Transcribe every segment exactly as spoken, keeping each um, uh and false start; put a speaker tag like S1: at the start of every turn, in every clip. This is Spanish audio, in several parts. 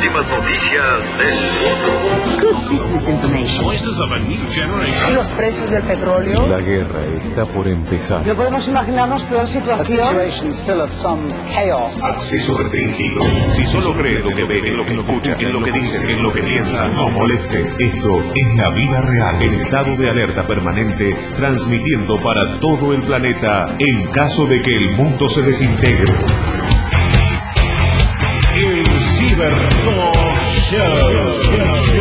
S1: últimas noticias del mundo.
S2: Good business information.
S3: Voices of a new generation.
S4: Los precios del petróleo.
S5: La guerra está por empezar.
S4: No podemos imaginarnos peor situación.
S3: Acceso restringido. Si solo cree lo que ve, en lo que escucha, en lo que dice, en lo que piensa, no moleste. Esto es la vida real. En estado de alerta permanente, transmitiendo para todo el planeta en caso de que el mundo se desintegre. El Cibertalk Show.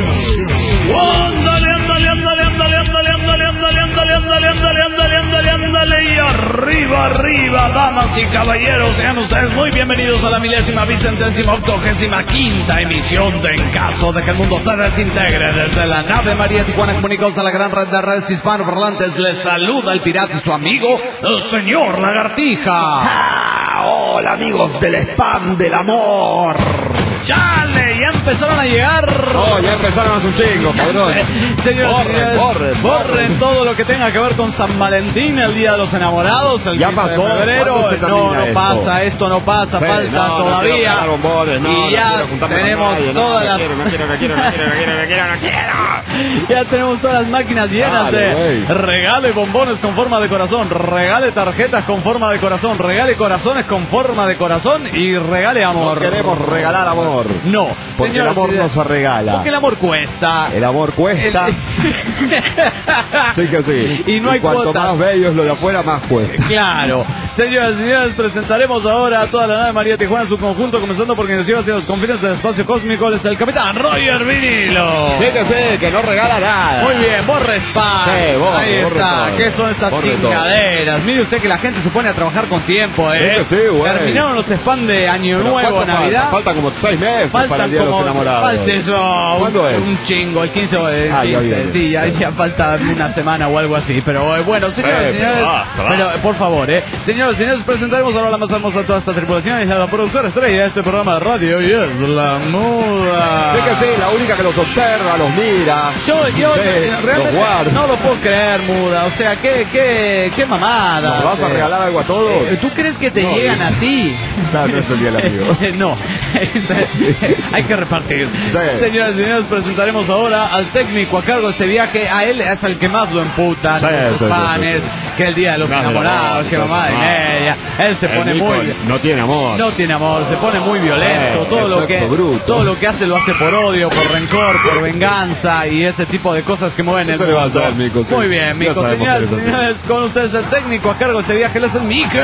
S3: Ándale, ándale, ándale, ándale, ándale, ándale, ándale, ándale, ándale, ándale, ándale, ándale, ándale, y arriba, arriba, damas y caballeros, sean ustedes muy bienvenidos a la milésima, vicentésima, octogésima quinta emisión de En Caso de que el Mundo se Desintegre. Desde la nave María Tijuana, comunicados a la gran red de redes hispanoparlantes, les saluda el pirata y su amigo, el señor Lagartija.
S6: Ah, hola amigos del spam del amor.
S3: ¡Chale! Ya empezaron a llegar.
S6: Oh, ya empezaron a su chingo, cabrón.
S3: Señores,
S6: borren,
S3: señores,
S6: borren,
S3: borren todo lo que tenga que ver con San Valentín, el Día de los Enamorados, el
S6: ya
S3: quince
S6: pasó,
S3: de febrero.
S6: No,
S3: no
S6: esto?
S3: pasa, esto no pasa,
S6: sí,
S3: falta
S6: no,
S3: todavía.
S6: No bombones, no,
S3: y ya
S6: no
S3: tenemos
S6: nadie,
S3: todas
S6: no,
S3: las.
S6: No quiero, no quiero, no quiero, no quiero, no quiero, no quiero, no quiero.
S3: Ya tenemos todas las máquinas llenas
S6: Dale,
S3: de
S6: wey.
S3: regale bombones con forma de corazón, regale tarjetas con forma de corazón, regale corazones con forma de corazón y regale amor.
S6: No queremos regalar amor.
S3: No,
S6: porque
S3: señores,
S6: el amor no se regala.
S3: Porque el amor cuesta.
S6: El amor cuesta.
S3: El...
S6: Sí que sí.
S3: Y no hay
S6: y cuanto
S3: cuotas.
S6: más bello es lo de afuera, más cuesta.
S3: Claro. Señoras y señores, presentaremos ahora a toda la nave María Tijuana en su conjunto, comenzando porque nos lleva hacia los confines del espacio cósmico. Es el capitán Roger Vinilo.
S6: Sí que sí, que no regala nada.
S3: Muy bien, borre spam.
S6: Sí, borre,
S3: Ahí
S6: borre
S3: está.
S6: todo.
S3: ¿Qué son estas
S6: Borre
S3: chingaderas? Mire usted que la gente se pone a trabajar con tiempo, ¿eh?
S6: Sí que sí, güey.
S3: Terminaron los spam de Año
S6: Pero
S3: Nuevo,
S6: ¿cuánto
S3: Navidad.
S6: Falta? Faltan como seis meses
S3: Faltan
S6: para el Día de
S3: como,
S6: los Enamorados.
S3: falta eso,
S6: ¿Cuándo
S3: un,
S6: es?
S3: un chingo, el quince o el
S6: Ah, ya
S3: quince,
S6: viene.
S3: sí, ya, ya falta una semana o algo así, pero eh, bueno, señoras y
S6: Sí,
S3: señores,
S6: pero va, va.
S3: pero, eh, por favor, eh, señoras y señores, presentaremos ahora la más hermosa de toda esta tripulación y a la productora estrella de este programa de radio, y es la muda.
S6: Sí que sí, la única que los observa, los mira.
S3: Yo, yo
S6: sí,
S3: eh,
S6: los
S3: realmente
S6: guarda.
S3: no lo puedo creer, muda, o sea, qué, qué, qué mamada.
S6: ¿Nos vas a regalar algo a todos?
S3: Eh, ¿Tú crees que te
S6: No,
S3: llegan
S6: es-
S3: a ti?
S6: No, no es el día del amigo.
S3: No, hay que repartir.
S6: Sí.
S3: Señoras y señores, presentaremos ahora al técnico a cargo de este viaje. A él es el que más lo emputan,
S6: Sí,
S3: sus
S6: sí, sí,
S3: panes,
S6: sí,
S3: que el día de los
S6: No,
S3: enamorados,
S6: no,
S3: que
S6: no,
S3: mamá de
S6: no.
S3: media. Él se
S6: El
S3: pone
S6: Nico
S3: muy...
S6: no tiene amor.
S3: No tiene amor, se pone muy violento,
S6: Sí,
S3: todo lo
S6: es
S3: que
S6: sexo bruto.
S3: todo lo que hace lo hace por odio, por rencor, por venganza y ese tipo de cosas que mueven el
S6: Eso le va a
S3: mundo.
S6: hacer, Mico, sí.
S3: Muy bien,
S6: Ya
S3: Mico.
S6: sabemos
S3: Señoras
S6: que
S3: y
S6: eres así.
S3: señores, con ustedes el técnico a cargo de este viaje, él es el Mico.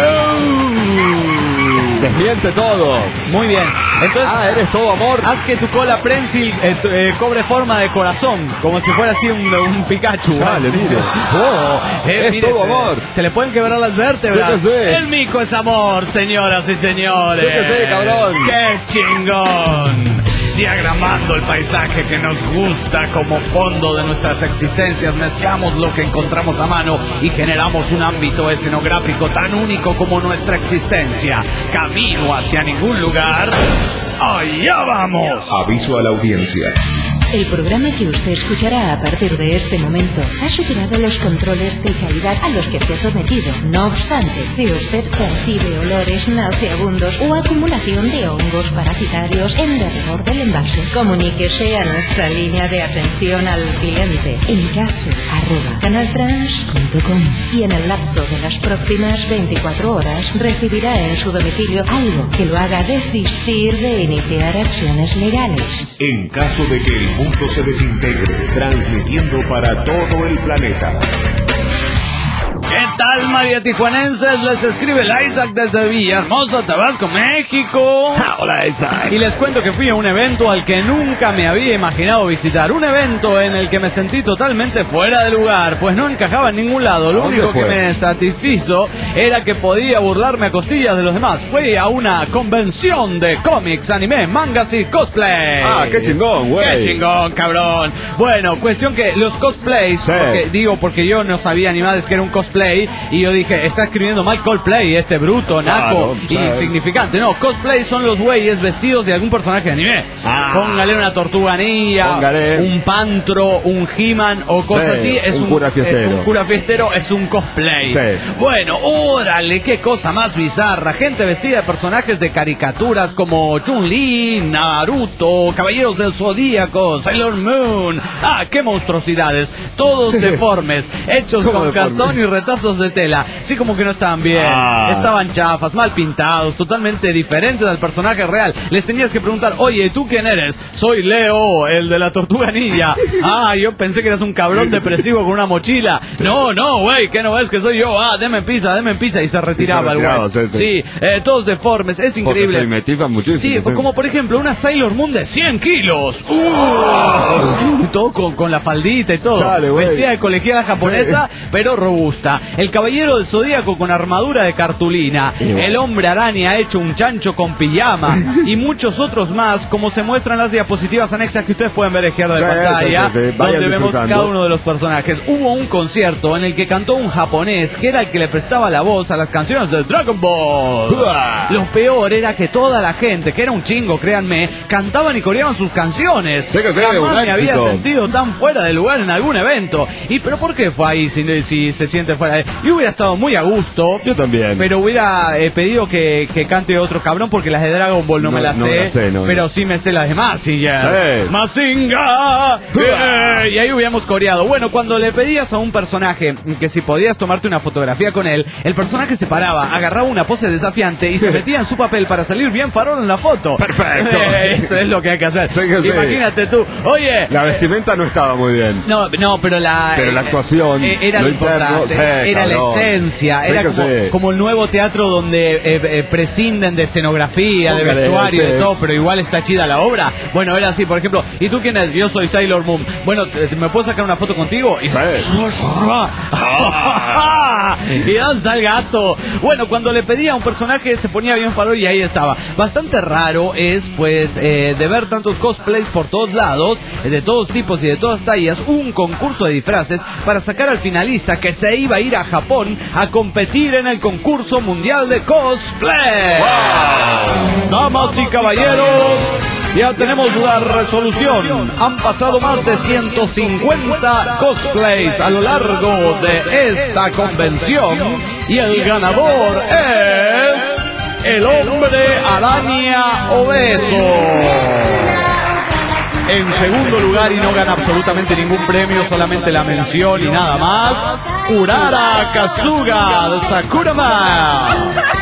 S6: Desmiente todo.
S3: Muy bien. Entonces,
S6: Ah, eres todo amor.
S3: haz que tu cola prensil eh, tu- eh, cobre forma de corazón, como si fuera así un, un Pikachu.
S6: Dale, mire.
S3: Oh, eh,
S6: Es
S3: mire,
S6: todo
S3: se-
S6: amor.
S3: Se le pueden quebrar las vértebras.
S6: Sí que sí.
S3: El mico es amor, señoras y señores.
S6: Sí que sí, cabrón.
S3: ¡Qué chingón! Diagramando el paisaje que nos gusta como fondo de nuestras existencias, mezclamos lo que encontramos a mano y generamos un ámbito escenográfico tan único como nuestra existencia. Camino hacia ningún lugar. ¡Allá vamos! Aviso a la audiencia.
S2: El programa que usted escuchará a partir de este momento ha superado los controles de calidad a los que fue sometido. No obstante, si usted percibe olores nauseabundos o acumulación de hongos parasitarios en derredor del envase, comuníquese a nuestra línea de atención al cliente en caso arroba canaltrans punto com y en el lapso de las próximas veinticuatro horas recibirá en su domicilio algo que lo haga desistir de iniciar acciones legales.
S3: En caso de que el mundo se desintegre, transmitiendo para todo el planeta. ¿Qué tal, María Tijuanenses? Les escribe el Isaac desde Villahermosa, Tabasco, México.
S6: Ah, hola, Isaac.
S3: Y les cuento que fui a un evento al que nunca me había imaginado visitar. Un evento en el que me sentí totalmente fuera de lugar, pues no encajaba en ningún lado. Lo
S6: ¿Dónde
S3: único que
S6: fue?
S3: me satisfizo era que podía burlarme a costillas de los demás. Fui a una convención de cómics, anime, mangas y cosplay.
S6: Ah, qué chingón, güey.
S3: Qué chingón, cabrón. Bueno, cuestión que los cosplays,
S6: Sí.
S3: porque, digo porque yo no sabía ni más que era un cosplay, y yo dije, está escribiendo mal Coldplay, este bruto, naco,
S6: claro,
S3: insignificante. No, cosplay son los güeyes vestidos de algún personaje de anime. Ah, póngale una tortuga ninja, póngale un pantro, un He-Man o cosas sí, así. Es un, un cura fiestero. Eh, un cura fiestero es un cosplay. Sí. Bueno, órale, qué cosa más bizarra. Gente vestida de personajes de caricaturas como Chun-Li, Naruto, Caballeros del Zodíaco, Sailor Moon. Ah, qué monstruosidades. Todos deformes, hechos con deforme? cartón y retazos de tela. Sí, como que no estaban bien. Ah. Estaban chafas, mal pintados, totalmente diferentes al personaje real. Les tenías que preguntar, oye, ¿tú quién eres? Soy Leo, el de la tortuga ninja. Ah, yo pensé que eras un cabrón depresivo con una mochila. No, no, güey, ¿qué no ves que soy yo? Ah, deme pizza, deme pizza. Y se retiraba el güey. Sí, sí. sí eh, todos deformes, es increíble.
S6: Porque se metizan muchísimo.
S3: Sí, sí, como por ejemplo una Sailor Moon de cien kilos. Uh, oh. Todo con, con la faldita y todo. Sale, vestida de colegiala japonesa, sí. pero robusta. El Caballero del Zodíaco con armadura de cartulina. Sí, bueno. El Hombre Araña hecho un chancho con pijama. Y muchos otros más, como se muestran las diapositivas anexas que ustedes pueden ver a izquierda de sí, pantalla, sí, sí, sí. donde vemos cada uno de los personajes. Hubo un concierto en el que cantó un japonés que era el que le prestaba la voz a las canciones de Dragon Ball. Uah. Lo peor era que toda la gente, que era un chingo, créanme, cantaban y coreaban sus canciones.
S6: Sí, que
S3: Jamás me había sentido tan fuera de lugar en algún evento. ¿Y pero por qué fue ahí si, si se siente fuera de... Yo hubiera estado muy a gusto.
S6: Yo también.
S3: Pero hubiera eh, pedido que, que cante otro cabrón porque las de Dragon Ball no, no me las no sé. Me la sé no, pero no. sí me sé las de Mazinger. Sí. Mazinga. Eh, y ahí hubiéramos coreado. Bueno, cuando le pedías a un personaje que si podías tomarte una fotografía con él, el personaje se paraba, agarraba una pose desafiante y se metía en su papel para salir bien farol en la foto.
S6: Perfecto.
S3: Eh, eso es lo que hay que hacer. Sí, que Imagínate sí. tú. Oye.
S6: La vestimenta eh, no estaba muy bien.
S3: No, no, pero la...
S6: Pero la actuación.
S3: Eh, era lo importante. Sí, era cabrón. La esencia. Sí, era como, sí. como el nuevo teatro donde eh, eh, prescinden de escenografía, Póngale, de vestuario, sí. de todo, pero igual está chida la obra. Bueno, era así, por ejemplo. ¿Y tú quién eres? Yo soy Sailor Moon. Bueno, ¿me puedo sacar una foto contigo? Y, sí. y danza el gato. Bueno, cuando le pedía a un personaje se ponía bien farol y ahí estaba. Bastante raro es, pues, eh, de ver tantos cosplays por todos lados, de todos tipos y de todas tallas, un concurso de disfraces para sacar al finalista que se iba a ir a Japón a competir en el concurso mundial de cosplay. Wow. Damas y caballeros, ya tenemos la resolución. Han pasado más de ciento cincuenta cosplays a lo largo de esta convención y el ganador es el Hombre Araña Obeso. En segundo lugar, y no gana absolutamente ningún premio, solamente la mención y nada más, Urara Kasuga de Sakurama.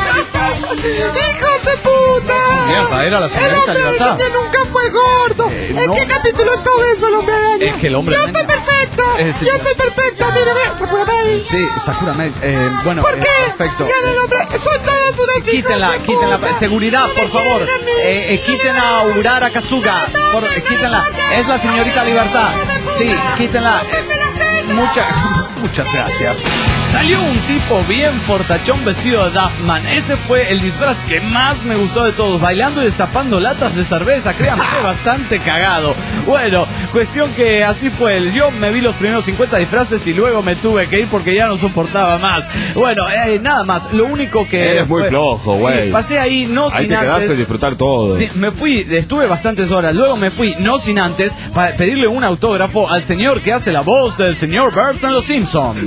S7: ¡Hijos de puta!
S3: Mierda, era la señorita Libertad.
S7: Que nunca fue gordo. Eh, ¿En no. qué capítulo está obeso el Hombre Araña?
S3: Es que el Hombre
S7: Yo
S3: Araña...
S7: estoy perfecto. Eh, sí, Yo estoy perfecto. Mira, mira, Sakurama.
S3: Sí, Sakurama. Eh, bueno,
S7: ¿por qué?
S3: Perfecto.
S7: Ya el hombre... Son todos unos hijos
S3: Quítenla,
S7: de
S3: quítenla.
S7: puta.
S3: Seguridad, por favor. Eh, eh, quiten a Urara Kasuga. Por, eh, quítenla. Es la señorita Libertad. Sí, quítenla. Eh, mucha, muchas gracias. Salió un tipo bien fortachón vestido de Duffman. Ese fue el disfraz que más me gustó de todos. Bailando y destapando latas de cerveza. Créanme, bastante cagado. Bueno, cuestión que así fue. Yo me vi los primeros cincuenta disfraces y luego me tuve que ir porque ya no soportaba más. Bueno, eh, nada más. Lo único que...
S6: Eres
S3: fue,
S6: muy flojo, güey.
S3: Sí, pasé ahí no
S6: ahí
S3: sin antes...
S6: Ahí te quedaste a disfrutar todo.
S3: Me fui, estuve bastantes horas. Luego me fui no sin antes para pedirle un autógrafo al señor que hace la voz del señor Burns en Los Simpsons.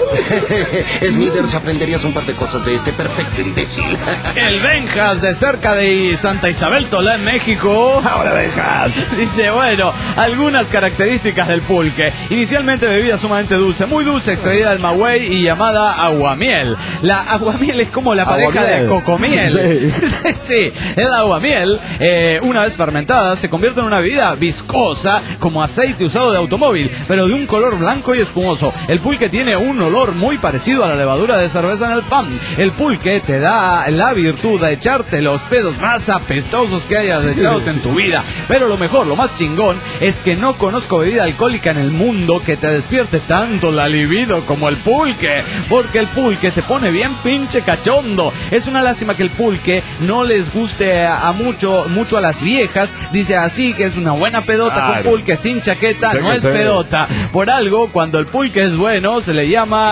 S8: Smithers, aprenderías un par de cosas de este perfecto imbécil.
S3: El Benjas de cerca de Santa Isabel Tolá en México.
S6: Ahora Benjas.
S3: Dice, bueno, algunas características del pulque. Inicialmente bebida sumamente dulce, muy dulce, extraída del maguey y llamada aguamiel. La aguamiel es como la pareja aguamiel. de cocomiel. Sí, sí, el aguamiel, eh, una vez fermentada, se convierte en una bebida viscosa como aceite usado de automóvil, pero de un color blanco y espumoso. El pulque tiene un olor muy parecido a la levadura de cerveza en el pan. El pulque te da la virtud de echarte los pedos más apestosos que hayas echado en tu vida. Pero lo mejor, lo más chingón, es que no conozco bebida alcohólica en el mundo que te despierte tanto la libido como el pulque. Porque el pulque te pone bien pinche cachondo. Es una lástima que el pulque no les guste a, a mucho, mucho a las viejas. Dice así que es una buena pedota, claro, con pulque sin chaqueta, sé no es sé. pedota. Por algo, cuando el pulque es bueno, se le llama chama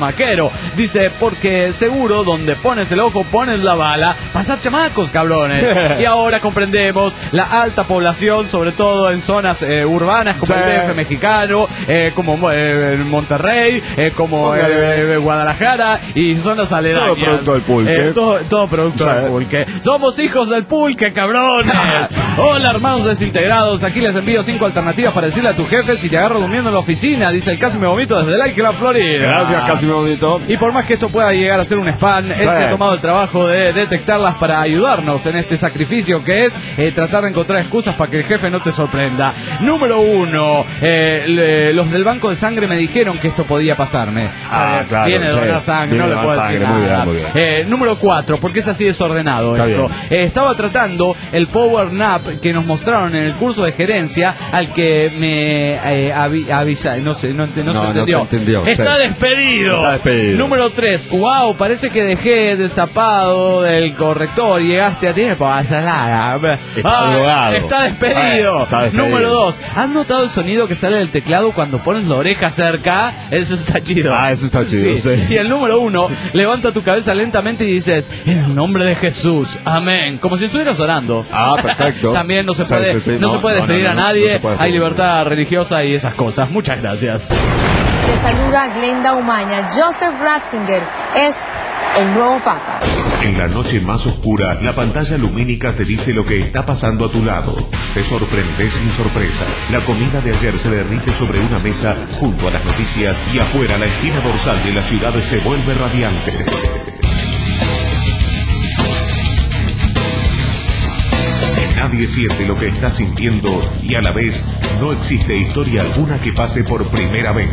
S3: chamaquero. Dice, porque seguro donde pones el ojo pones la bala. Pasad chamacos, cabrones. Y ahora comprendemos la alta población, sobre todo en zonas eh, urbanas como sí. el D F mexicano, eh, como eh, Monterrey, eh, como eh, eh, Guadalajara y zonas aledañas.
S9: Todo producto del pulque.
S3: Eh, todo, todo producto sí. del pulque. Somos hijos del pulque, cabrones. Hola, hermanos desintegrados. Aquí les envío cinco alternativas para decirle a tu jefe si te agarro durmiendo en la oficina. Dice el Casi Me Vomito desde Like la Florida.
S9: Gracias, Casi Me Vomito.
S3: Y por más que esto pueda llegar a ser un spam, sí. él se ha tomado el trabajo de detectarlas para ayudarnos en este sacrificio que es eh, tratar de encontrar excusas para que el jefe no te sorprenda. Número uno, eh, le, los del banco de sangre me dijeron que esto podía pasarme.
S9: Ah,
S3: eh,
S9: claro.
S3: Viene de donar
S9: sí.
S3: sangre,
S9: Viene
S3: no le puedo
S9: sangre,
S3: decir
S9: muy
S3: nada.
S9: bien, muy bien.
S3: Eh, número cuatro, porque es así desordenado
S9: Está
S3: esto. Eh, estaba tratando el Power Nap que nos mostraron en el curso de gerencia, al que me eh, avi, avisa, no sé, no, no, no se entendió.
S9: No se entendió.
S3: Está
S9: sí.
S3: despedido.
S9: Está despedido.
S3: Número tres, wow, parece que dejé destapado del corrector. Llegaste a tiempo a salar. Ah, está despedido.
S9: Está despedido.
S3: Número dos, ¿has notado el sonido que sale del teclado cuando pones la oreja cerca? Eso está chido.
S9: Ah, eso está chido, sí. sí.
S3: Y el número uno, levanta tu cabeza lentamente y dices, en el nombre de Jesús, amén. Como si estuvieras orando.
S9: Ah, perfecto.
S3: También no se
S9: sí,
S3: puede,
S9: sí, sí.
S3: no
S9: No,
S3: se puede
S9: no,
S3: despedir
S9: no,
S3: a
S9: no,
S3: nadie.
S9: no se puede
S3: Hay
S9: despedir.
S3: libertad religiosa y esas cosas. Muchas gracias.
S10: Le saluda Glenda Umaña. Joseph Ratzinger es el nuevo Papa.
S11: En la noche más oscura, la pantalla lumínica te dice lo que está pasando a tu lado. Te sorprendes sin sorpresa. La comida de ayer se derrite sobre una mesa junto a las noticias y afuera la esquina dorsal de la ciudad se vuelve radiante. Nadie siente lo que está sintiendo y a la vez no existe historia alguna que pase por primera vez.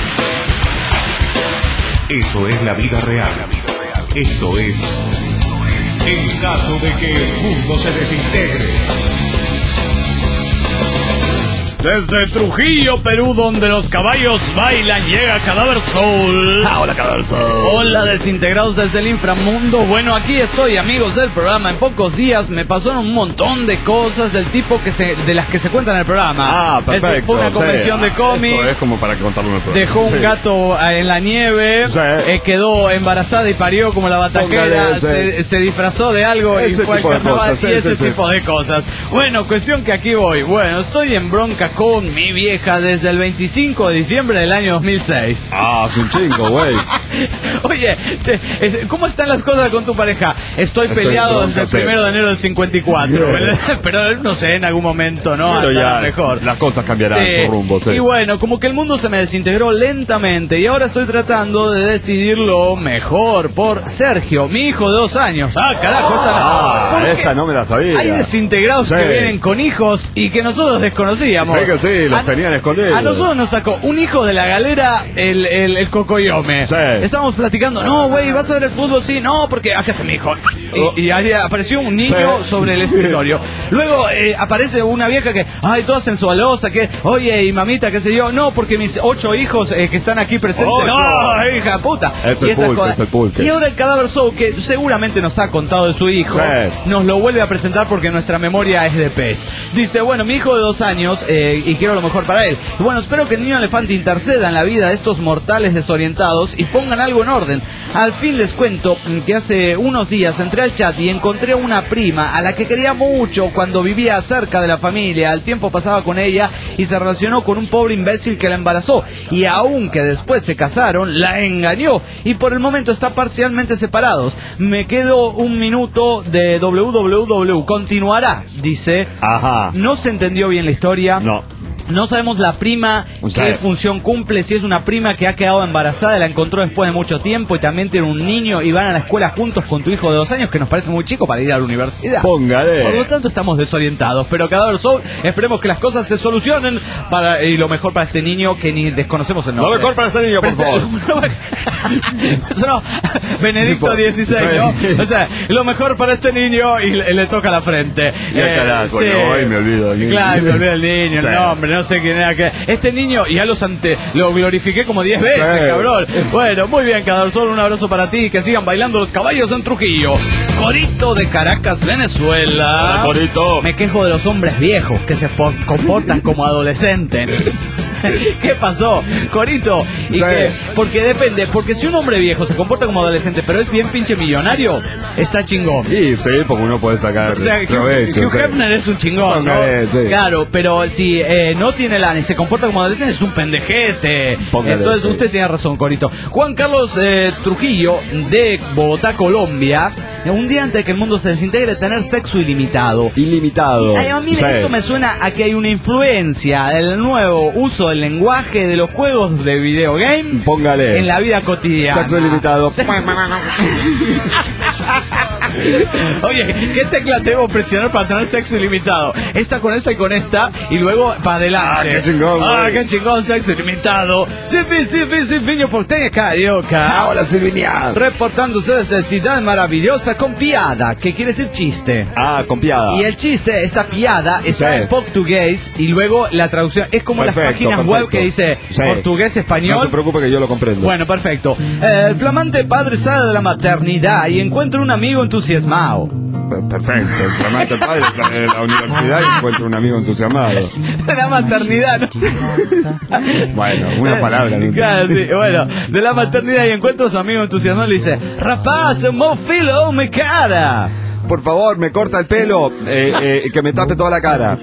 S11: Eso es la vida real. Esto es en caso de que el mundo se desintegre.
S3: Desde Trujillo, Perú, donde los caballos bailan, llega Cadáver Soul.
S9: Ah, hola, Cadáver Soul.
S3: Hola, desintegrados desde el inframundo. Bueno, aquí estoy, amigos del programa. En pocos días me pasaron un montón de cosas del tipo que se, de las que se cuentan en el programa.
S9: Ah, perfecto.
S3: Es, fue una convención
S9: sí.
S3: de cómic.
S9: Esto es como para contarlo en el programa.
S3: Dejó un
S9: sí.
S3: gato en la nieve.
S9: Sí.
S3: Eh, quedó embarazada y parió como la bataquera.
S9: Póngale, sí.
S3: se, se disfrazó de algo
S9: Ese
S3: y fue al
S9: tipo de
S3: carnaval
S9: cosas,
S3: y
S9: sí,
S3: ese
S9: sí,
S3: tipo
S9: sí.
S3: de cosas. Bueno, cuestión que aquí voy. Bueno, estoy en bronca con mi vieja desde el veinticinco de diciembre del año dos mil seis.
S9: Ah, es un chingo, güey.
S3: Oye, te, ¿cómo están las cosas con tu pareja? Estoy, Estoy peleado desde el primero de enero del cincuenta y cuatro. Pero no sé, en algún momento, ¿no?
S9: Pero ya
S3: mejor.
S9: Las cosas cambiarán
S3: sí.
S9: su rumbo, sí.
S3: Y bueno, como que el mundo se me desintegró lentamente y ahora estoy tratando de decidirlo mejor por Sergio, mi hijo de dos años. Ah, carajo, esta,
S9: ah, esta no me la sabía.
S3: Hay desintegrados sí. que vienen con hijos y que nosotros desconocíamos.
S9: Sí que sí, los a, tenían escondidos.
S3: A nosotros nos sacó un hijo de la galera el, el, el cocoyome.
S9: Sí.
S3: Estábamos platicando, no, güey, ¿vas a ver el fútbol? Sí, no, porque acá está mi hijo. Y, y ahí apareció un niño sí. sobre el escritorio. Luego eh, aparece una vieja que, ay, toda sensualosa, que, oye, y mamita, qué sé yo, no, porque mis ocho hijos eh, que están aquí presentes, oh, no, no, hija puta.
S9: Es
S3: y
S9: el pulque, es el pulque.
S3: Y ahora el Cadáver Soul, que seguramente nos ha contado de su hijo, sí. nos lo vuelve a presentar porque nuestra memoria es de pez. Dice, bueno, mi hijo de dos años, eh, y quiero lo mejor para él. Y bueno, espero que el niño elefante interceda en la vida de estos mortales desorientados y pongan algo en orden. Al fin les cuento que hace unos días entré al chat y encontré una prima a la que quería mucho cuando vivía cerca de la familia. Al tiempo pasaba con ella y se relacionó con un pobre imbécil que la embarazó. Y aunque después se casaron, la engañó. Y por el momento están parcialmente separados. Me quedo un minuto de doble u doble u doble u. Continuará, dice.
S9: Ajá.
S3: No se entendió bien la historia.
S9: No.
S3: No sabemos la prima
S9: o sea,
S3: qué función cumple, si es una prima que ha quedado embarazada, la encontró después de mucho tiempo y también tiene un niño y van a la escuela juntos con tu hijo de dos años que nos parece muy chico para ir a la universidad.
S9: Póngale.
S3: Por lo tanto estamos desorientados, pero Cadáver Soul, esperemos que las cosas se solucionen para y lo mejor para este niño que ni desconocemos el nombre.
S9: Lo mejor para este niño, por
S3: Prese-
S9: favor.
S3: Eso no, Benedicto dieciséis, ¿no? O sea, lo mejor para este niño y le, le toca la frente.
S9: Y eh, carajo,
S3: sí.
S9: no, y me olvido del niño.
S3: Claro, me olvido del niño,
S9: Sí.
S3: el nombre, no sé quién era que. Este niño, ya los ante, lo glorifiqué como diez veces,
S9: Sí.
S3: cabrón. Bueno, muy bien, Cadáver Soul, un abrazo para ti y que sigan bailando los caballos en Trujillo. Corito de Caracas, Venezuela.
S9: Hola, Corito.
S3: Me quejo de los hombres viejos que se po- comportan como adolescentes. ¿Qué pasó? Corito. ¿Y
S9: Sí.
S3: qué? Porque depende, porque si un hombre viejo se comporta como adolescente, pero es bien pinche millonario, está chingón.
S9: Y sí, porque uno puede sacar
S3: O sea, Hugh,
S9: provecho.
S3: Hugh
S9: sí.
S3: Hefner es un chingón, ¿no?
S9: Póngale, sí.
S3: Claro, pero si eh, no tiene lana y se comporta como adolescente, es un pendejete.
S9: Póngale,
S3: Entonces
S9: sí.
S3: usted tiene razón, Corito. Juan Carlos eh, Trujillo, de Bogotá, Colombia, un día antes de que el mundo se desintegre, tener sexo ilimitado.
S9: Ilimitado.
S3: Ay, a mí
S9: Sí.
S3: esto me suena a que hay una influencia del nuevo uso del lenguaje de los juegos de videogame
S9: Póngale.
S3: en la vida cotidiana.
S9: Sexo ilimitado.
S3: Oye, ¿qué tecla tengo que presionar para tener sexo ilimitado? Esta con esta y con esta, y luego para adelante.
S9: Ah, qué chingón,
S3: Ah,
S9: güey.
S3: qué chingón, sexo ilimitado. Silvi, Silvi, Silviño Porteña Carioca.
S6: Hola, Silvinia.
S3: Reportándose desde Ciudad Maravillosa con piada, que quiere decir chiste.
S9: Ah, con piada.
S3: Y el chiste, esta piada, está
S9: Sí.
S3: en portugués y luego la traducción es como
S9: Perfecto,
S3: las páginas
S9: perfecto.
S3: web que dice
S9: Sí.
S3: portugués, español.
S9: No se preocupe que yo lo comprendo.
S3: Bueno, perfecto. Eh, el flamante padre sale de la maternidad y encuentra un amigo entusiasmado.
S9: Perfecto. El flamante padre sale de la universidad y encuentra un amigo entusiasmado.
S3: De la maternidad, ¿no?
S9: Bueno, una palabra. ¿no?
S3: Claro, sí, bueno, de la maternidad y encuentra a su amigo entusiasmado y le dice: rapaz, un buen filo, me cara.
S9: Por favor, me corta el pelo, eh, eh, que me tape toda la cara.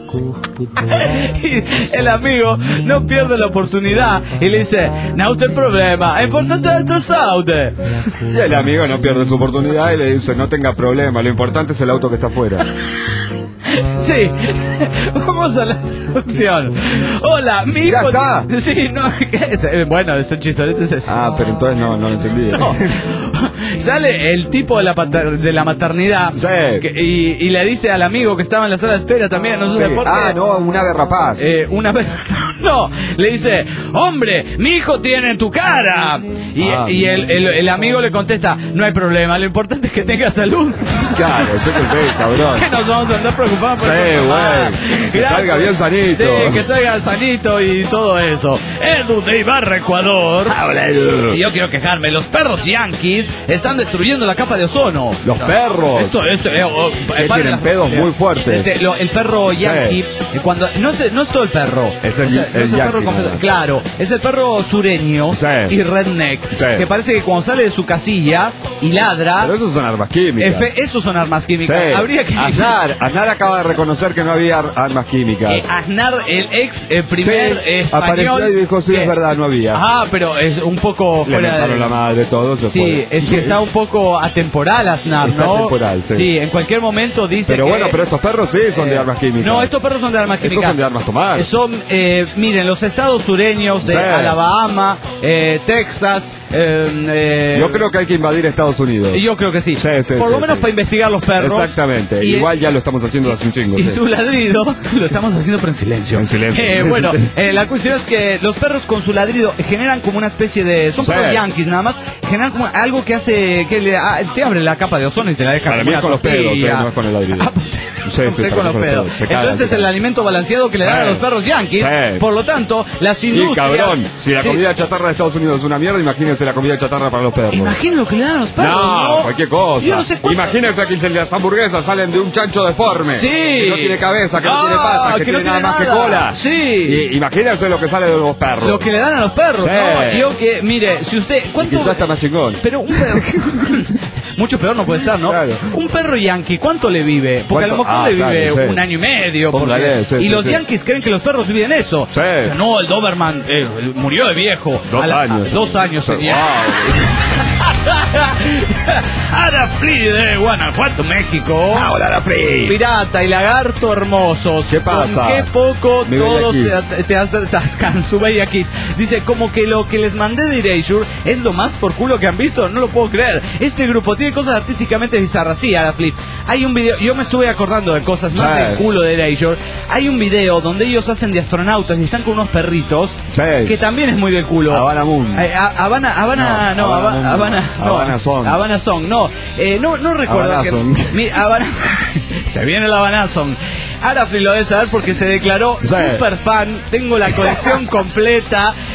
S3: Y el amigo no pierde la oportunidad y le dice: no te problema, es importante es tu salud.
S9: Y el amigo no pierde su oportunidad y le dice, no tenga problema, lo importante es el auto que está afuera.
S3: Sí, vamos a la traducción. Hola, mi
S9: Ya
S3: hijo.
S9: está.
S3: Sí, no, ¿qué es? Eh, bueno, es un chistolete, es eso.
S9: Ah, pero entonces no, no lo entendí.
S3: No. Sale el tipo de la, pater- de la maternidad
S9: Sí.
S3: que- y, y le dice al amigo que estaba en la sala de espera también, no sé
S9: Sí.
S3: por qué.
S9: Ah, no, un ave rapaz.
S3: Eh, una vez, no, le dice: hombre, mi hijo tiene tu cara. Y,
S9: Ah.
S3: y el, el- el amigo le contesta: no hay problema, lo importante es que tenga salud.
S9: Claro, sé que sé, cabrón.
S3: Que nos vamos a andar preocupados por
S9: Sí,
S3: eso.
S9: güey.
S3: Ah,
S9: Que
S3: gracias.
S9: salga bien sanito.
S3: Sí, que salga sanito y todo eso. Edu de Ibarra, Ecuador. Y yo quiero quejarme, los perros yanquis están destruyendo la capa de ozono.
S9: Los perros.
S3: Eso, eso, eh, oh, eh,
S9: Que
S3: paren
S9: tienen
S3: las-
S9: pedos muy fuertes.
S3: El, lo- el perro yankee, eh, cuando no es, no es todo el perro.
S9: Es el-
S3: O sea, no
S9: el
S3: es el
S9: yankee,
S3: perro completo.
S9: ¿no?
S3: Claro, es el perro sureño
S9: Sí.
S3: y redneck,
S9: Sí.
S3: que parece que cuando sale de su casilla y ladra,
S9: Pero esos son armas químicas.
S3: Efe- esos son armas químicas.
S9: Sí.
S3: Habría que
S9: Aznar, Aznar acaba de reconocer que no había ar- armas químicas.
S3: Eh, Aznar, el ex eh, primer
S9: Sí,
S3: español.
S9: apareció y dijo, sí,
S3: que-
S9: es verdad, no había.
S3: Ah, pero es un poco
S9: Le
S3: fuera
S9: mentaron
S3: de...
S9: la madre todo. se
S3: Sí,
S9: fue.
S3: es que está un poco atemporal Aznar,
S9: Está
S3: ¿no?
S9: atemporal, sí.
S3: en cualquier momento dice
S9: Pero
S3: que-
S9: bueno, pero estos perros sí son de
S3: eh,
S9: armas químicas.
S3: No, estos perros son de armas
S9: Estos
S3: químicas.
S9: son de armas tomar.
S3: Eh, Son, eh, miren, los estados sureños de
S9: Sí.
S3: Alabama, eh, Texas, eh, eh,
S9: Yo creo que hay que invadir Estados Unidos.
S3: yo creo que sí.
S9: Sí, sí,
S3: Por
S9: sí,
S3: lo menos
S9: sí.
S3: para investigar los perros.
S9: Exactamente.
S3: Y-
S9: Igual ya lo estamos haciendo hace un chingo.
S3: Y
S9: sí.
S3: su ladrido lo estamos haciendo pero en silencio.
S9: En silencio.
S3: Eh, bueno, eh, la cuestión es que los perros con su ladrido generan como una especie de... Son
S9: Sí.
S3: perros yanquis nada más. Generan como algo que hace... que le, ah, te abre la capa de ozono y te la deja...
S9: Para
S3: como
S9: mí es
S3: una
S9: con los pedos,
S3: tortilla.
S9: eh, no es con el ladrido.
S3: Ah, pues,
S9: Sí,
S3: usted
S9: sí,
S3: con los
S9: para mí
S3: pedos.
S9: Se cagan,
S3: Entonces
S9: se
S3: es el
S9: cagan.
S3: alimento balanceado que le dan
S9: Sí.
S3: a los perros yanquis.
S9: Sí.
S3: Por lo tanto, las
S9: Y
S3: industrias...
S9: cabrón, si la
S3: Sí.
S9: comida chatarra de Estados Unidos es una mierda, imagínense la comida chatarra para los perros.
S3: Imaginen lo que le dan a los perros,
S9: No,
S3: ¿no?
S9: cualquier cosa.
S3: Yo no sé cuánto...
S9: Imagínense que las hamburguesas salen de un chancho deforme.
S3: Sí.
S9: Que no tiene cabeza, que no
S3: Ah,
S9: tiene patas, que,
S3: que
S9: tiene
S3: no
S9: nada
S3: tiene
S9: más que
S3: nada.
S9: cola.
S3: Sí.
S9: Y, imagínense lo que sale de los perros.
S3: Lo que le dan a los perros,
S9: Sí.
S3: ¿no? Yo que, mire, si usted... ¿Cuánto...
S9: Quizás está más chingón.
S3: Pero un perro... Mucho peor no puede estar, ¿no?
S9: Claro.
S3: Un perro yankee, ¿cuánto le vive? Porque a lo
S9: ¿Cuánto?
S3: mejor
S9: Ah,
S3: le vive
S9: claro, sí.
S3: un año y medio. porque-
S9: Póngale, sí,
S3: y
S9: sí,
S3: los
S9: sí.
S3: yankees creen que los perros viven eso.
S9: Sí.
S3: O sea, no, el Doberman eh, murió de viejo.
S9: Dos
S3: A la-
S9: años.
S3: a- dos años
S9: Sí,
S3: tenía.
S9: wow.
S3: Arafli de Guanajuato, México.
S6: Hola, Arafli.
S3: Pirata y lagarto hermosos.
S9: ¿Qué pasa?
S3: Con qué poco
S9: Mi
S3: todos
S9: Bella
S3: se
S9: Kiss.
S3: at- te atascan su Bella Kiss. Dice, como que lo que les mandé de Erasure es lo más por culo que han visto. No lo puedo creer. Este grupo tiene cosas artísticamente bizarras. Sí, Arafli. Hay un video, yo me estuve acordando de cosas más
S9: Sí.
S3: del culo de Erasure. Hay un video donde ellos hacen de astronautas y están con unos perritos.
S9: Sí.
S3: Que también es muy del culo.
S9: Habana Moon.
S3: Eh, a- Habana, Habana, no,
S9: No,
S3: Haba-
S9: Habana Moon.
S3: Habana, no.
S9: Habana Song.
S3: Habana Song, no. Eh, no, no recuerdo.
S9: Habana
S3: que-
S9: Song.
S3: Mi- Habana- Te viene el Habana Song. Arafli lo debe saber porque se declaró
S9: Sí.
S3: super fan. Tengo la colección completa.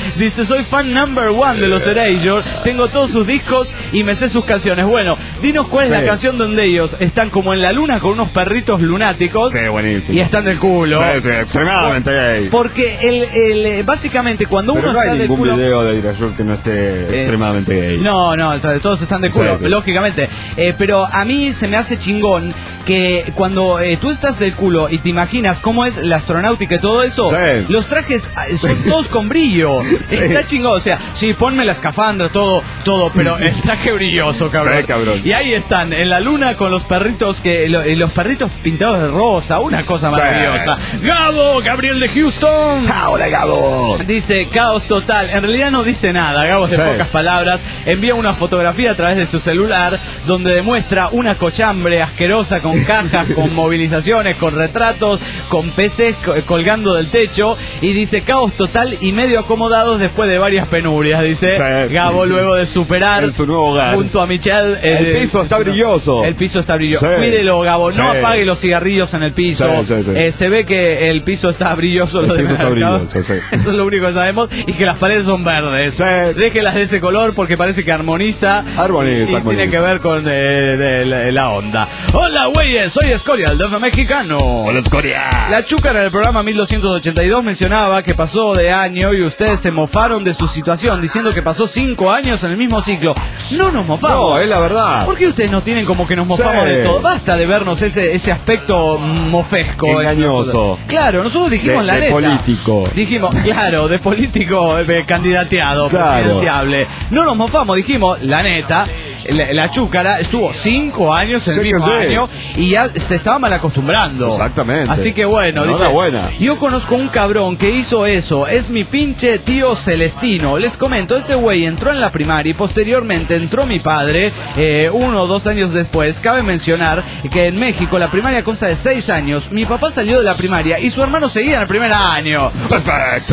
S3: Dice, soy fan number one de los Erasure, tengo todos sus discos y me sé sus canciones. Bueno, dinos cuál es
S9: Sí.
S3: la canción donde ellos están como en la luna con unos perritos lunáticos.
S9: Sí, buenísimo.
S3: Y están del culo.
S9: Sí, sí, extremadamente gay.
S3: Porque el, el, básicamente cuando
S9: Pero
S3: uno
S9: no
S3: está
S9: hay
S3: del
S9: ningún
S3: culo...
S9: video de Erasure que no esté
S3: Eh,
S9: extremadamente gay.
S3: No, no, todos están de culo,
S9: Sí, sí.
S3: lógicamente. Eh, pero a mí se me hace chingón que cuando eh, tú estás del culo y te imaginas cómo es la astronáutica y todo eso,
S9: Sí.
S3: los trajes eh, son todos con brillo.
S9: Sí.
S3: Está chingón, o sea, sí, ponme la escafandra, todo, todo, pero el traje brilloso, cabrón.
S9: Sí, cabrón.
S3: Y ahí están, en la luna con los perritos, que lo- eh, los perritos pintados de rosa, una cosa
S9: Sí.
S3: maravillosa. Gabo, Gabriel de Houston.
S9: ¡Hola, Gabo!
S3: Dice, caos total. En realidad no dice nada, Gabo, de
S9: Sí.
S3: pocas palabras. Envía una fotografía a través de su celular donde demuestra una cochambre asquerosa con cajas, con movilizaciones, con retratos, con P Cs co- colgando del techo. Y dice, caos total y medio acomodados después de varias penurias. Dice
S9: Sí.
S3: Gabo luego de superar
S9: En su nuevo hogar.
S3: junto a Michelle.
S9: El piso está brilloso.
S3: El piso está brilloso.
S9: Sí.
S3: Cuídelo, Gabo. No
S9: Sí.
S3: apague los cigarrillos en el piso.
S9: Sí, sí, sí.
S3: Eh, se ve que el piso está brilloso.
S9: El
S3: lo de
S9: piso está
S3: mercado.
S9: brilloso, sí.
S3: Eso es lo único que sabemos. Y que las paredes son verdes.
S9: Sí.
S3: Déjelas de ese color porque parece que armoniza.
S9: Armoniza,
S3: Y
S9: armoniza.
S3: tiene que ver con eh, de la, la onda. Hola, güeyes. Soy Escoria, el D F mexicano.
S9: ¡Hola, Escoria!
S3: La Chúcara en el programa mil doscientos ochenta y dos mencionaba que pasó de año y ustedes se mofaron de su situación diciendo que pasó cinco años en el mismo ciclo. No nos mofamos.
S9: No, es la verdad.
S3: ¿Por qué ustedes no tienen como que nos mofamos
S9: Sí.
S3: de todo? Basta de vernos ese, ese aspecto mofesco.
S9: Engañoso.
S3: Claro, nosotros dijimos
S9: De-
S3: la
S9: de
S3: neta.
S9: político.
S3: Dijimos, claro, de político eh, candidateado,
S9: Claro.
S3: presidenciable. No nos mofamos, dijimos, la neta. La, la Chúcara estuvo cinco años en
S9: Sí
S3: el
S9: que
S3: mismo
S9: sí.
S3: año y ya se estaba mal acostumbrando.
S9: Exactamente.
S3: Así que bueno, dice,
S9: Enhorabuena.
S3: yo conozco un cabrón que hizo eso, es mi pinche tío Celestino. Les comento, ese güey entró en la primaria y posteriormente entró mi padre, eh, uno o dos años después. Cabe mencionar que en México la primaria consta de seis años. Mi papá salió de la primaria y su hermano seguía en el primer año.
S9: Perfecto.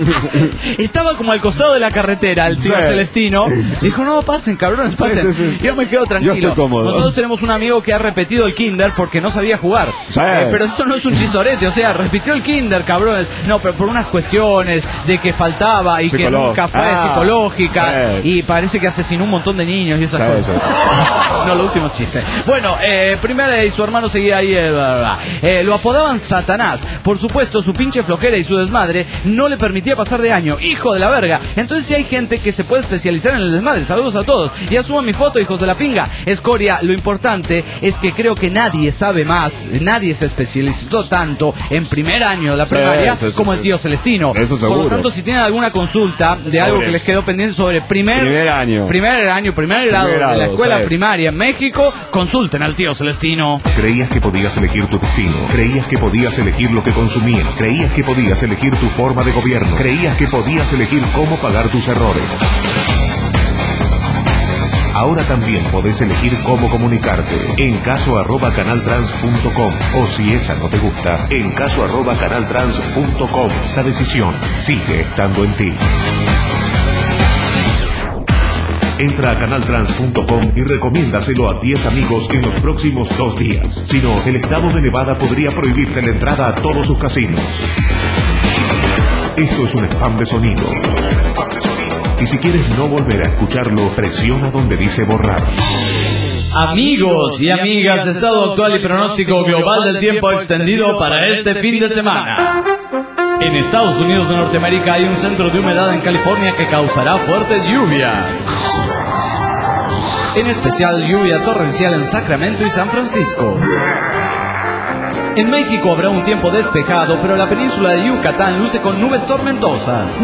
S3: Estaba como al costado de la carretera el tío
S9: Sí.
S3: Celestino. Dijo, no, pasen, cabrones, pasen.
S9: Sí, sí, sí.
S3: Yo me quedo tranquilo.
S9: Yo estoy cómodo.
S3: Nosotros tenemos un amigo que ha repetido el kinder porque no sabía jugar.
S9: Sí.
S3: Eh, pero esto no es un chistorete, o sea, repitió el kinder, cabrones. No, pero por unas cuestiones de que faltaba y que
S9: Psicológica.
S3: nunca fue
S9: Ah,
S3: psicológica.
S9: sí.
S3: Y parece que asesinó un montón de niños y esas
S9: Sí,
S3: cosas. No, lo último es chiste. Bueno, eh, primero y su hermano seguía ahí. Eh, bla, bla, bla. Eh, lo apodaban Satanás. Por supuesto, su pinche flojera y su desmadre no le permitía pasar de año. Hijo de la verga. Entonces, si hay gente que se puede especializar en el desmadre. Saludos a todos. Ya suban mi foto, hijos de la pinga. Escoria, lo importante es que creo que nadie sabe más. Nadie se especializó tanto en primer año de la
S9: Sí,
S3: primaria
S9: sí, sí,
S3: como
S9: sí.
S3: el tío Celestino.
S9: Eso
S3: Por
S9: seguro.
S3: lo tanto, si tienen alguna consulta de
S9: Sobre-
S3: algo que les quedó pendiente sobre primer,
S9: Primer año.
S3: primer año, primer grado,
S9: Primer
S3: de la
S9: grado,
S3: escuela
S9: sí.
S3: primaria en México, consulten al tío Celestino.
S11: Creías que podías elegir tu destino, creías que podías elegir lo que consumías, creías que podías elegir tu forma de gobierno, creías que podías elegir cómo pagar tus errores. Ahora también podés elegir cómo comunicarte. En caso arroba canaltrans punto com o si esa no te gusta, en caso arroba canaltrans punto com. La decisión sigue estando en ti. Entra a canaltrans punto com y recomiéndaselo a diez amigos en los próximos dos días. Si no, el estado de Nevada podría prohibirte la entrada a todos sus casinos. Esto es un spam de sonido. Y si quieres no volver a escucharlo, presiona donde dice borrar.
S3: Amigos y amigas, estado actual y pronóstico global del tiempo extendido para este fin de semana. En Estados Unidos de Norteamérica hay un centro de humedad en California que causará fuertes lluvias. En especial lluvia torrencial en Sacramento y San Francisco. En México habrá un tiempo despejado, pero la península de Yucatán luce con nubes tormentosas.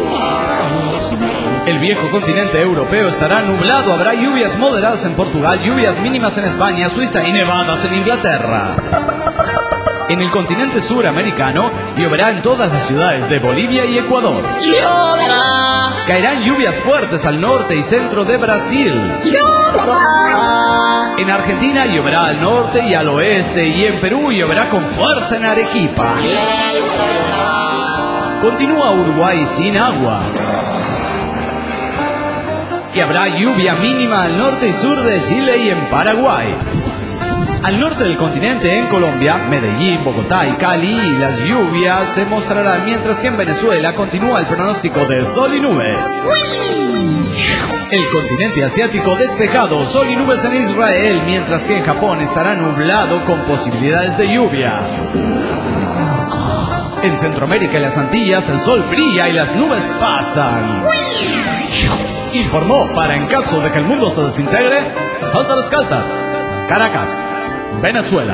S3: El viejo continente europeo estará nublado, habrá lluvias moderadas en Portugal, lluvias mínimas en España, Suiza y nevadas en Inglaterra. En el continente suramericano lloverá en todas las ciudades de Bolivia y Ecuador.
S10: Lloverá.
S3: Caerán lluvias fuertes al norte y centro de Brasil.
S10: Lloverá.
S3: En Argentina lloverá al norte y al oeste, y en Perú lloverá con fuerza en Arequipa. Continúa Uruguay sin agua. Y habrá lluvia mínima al norte y sur de Chile y en Paraguay. Al norte del continente, en Colombia, Medellín, Bogotá y Cali, las lluvias se mostrarán, mientras que en Venezuela continúa el pronóstico de sol y nubes. El continente asiático despejado, sol y nubes en Israel, mientras que en Japón estará nublado con posibilidades de lluvia. En Centroamérica y las Antillas, el sol brilla y las nubes pasan. Informó para en caso de que el mundo se desintegre, Hunter Skelter, Caracas, Venezuela.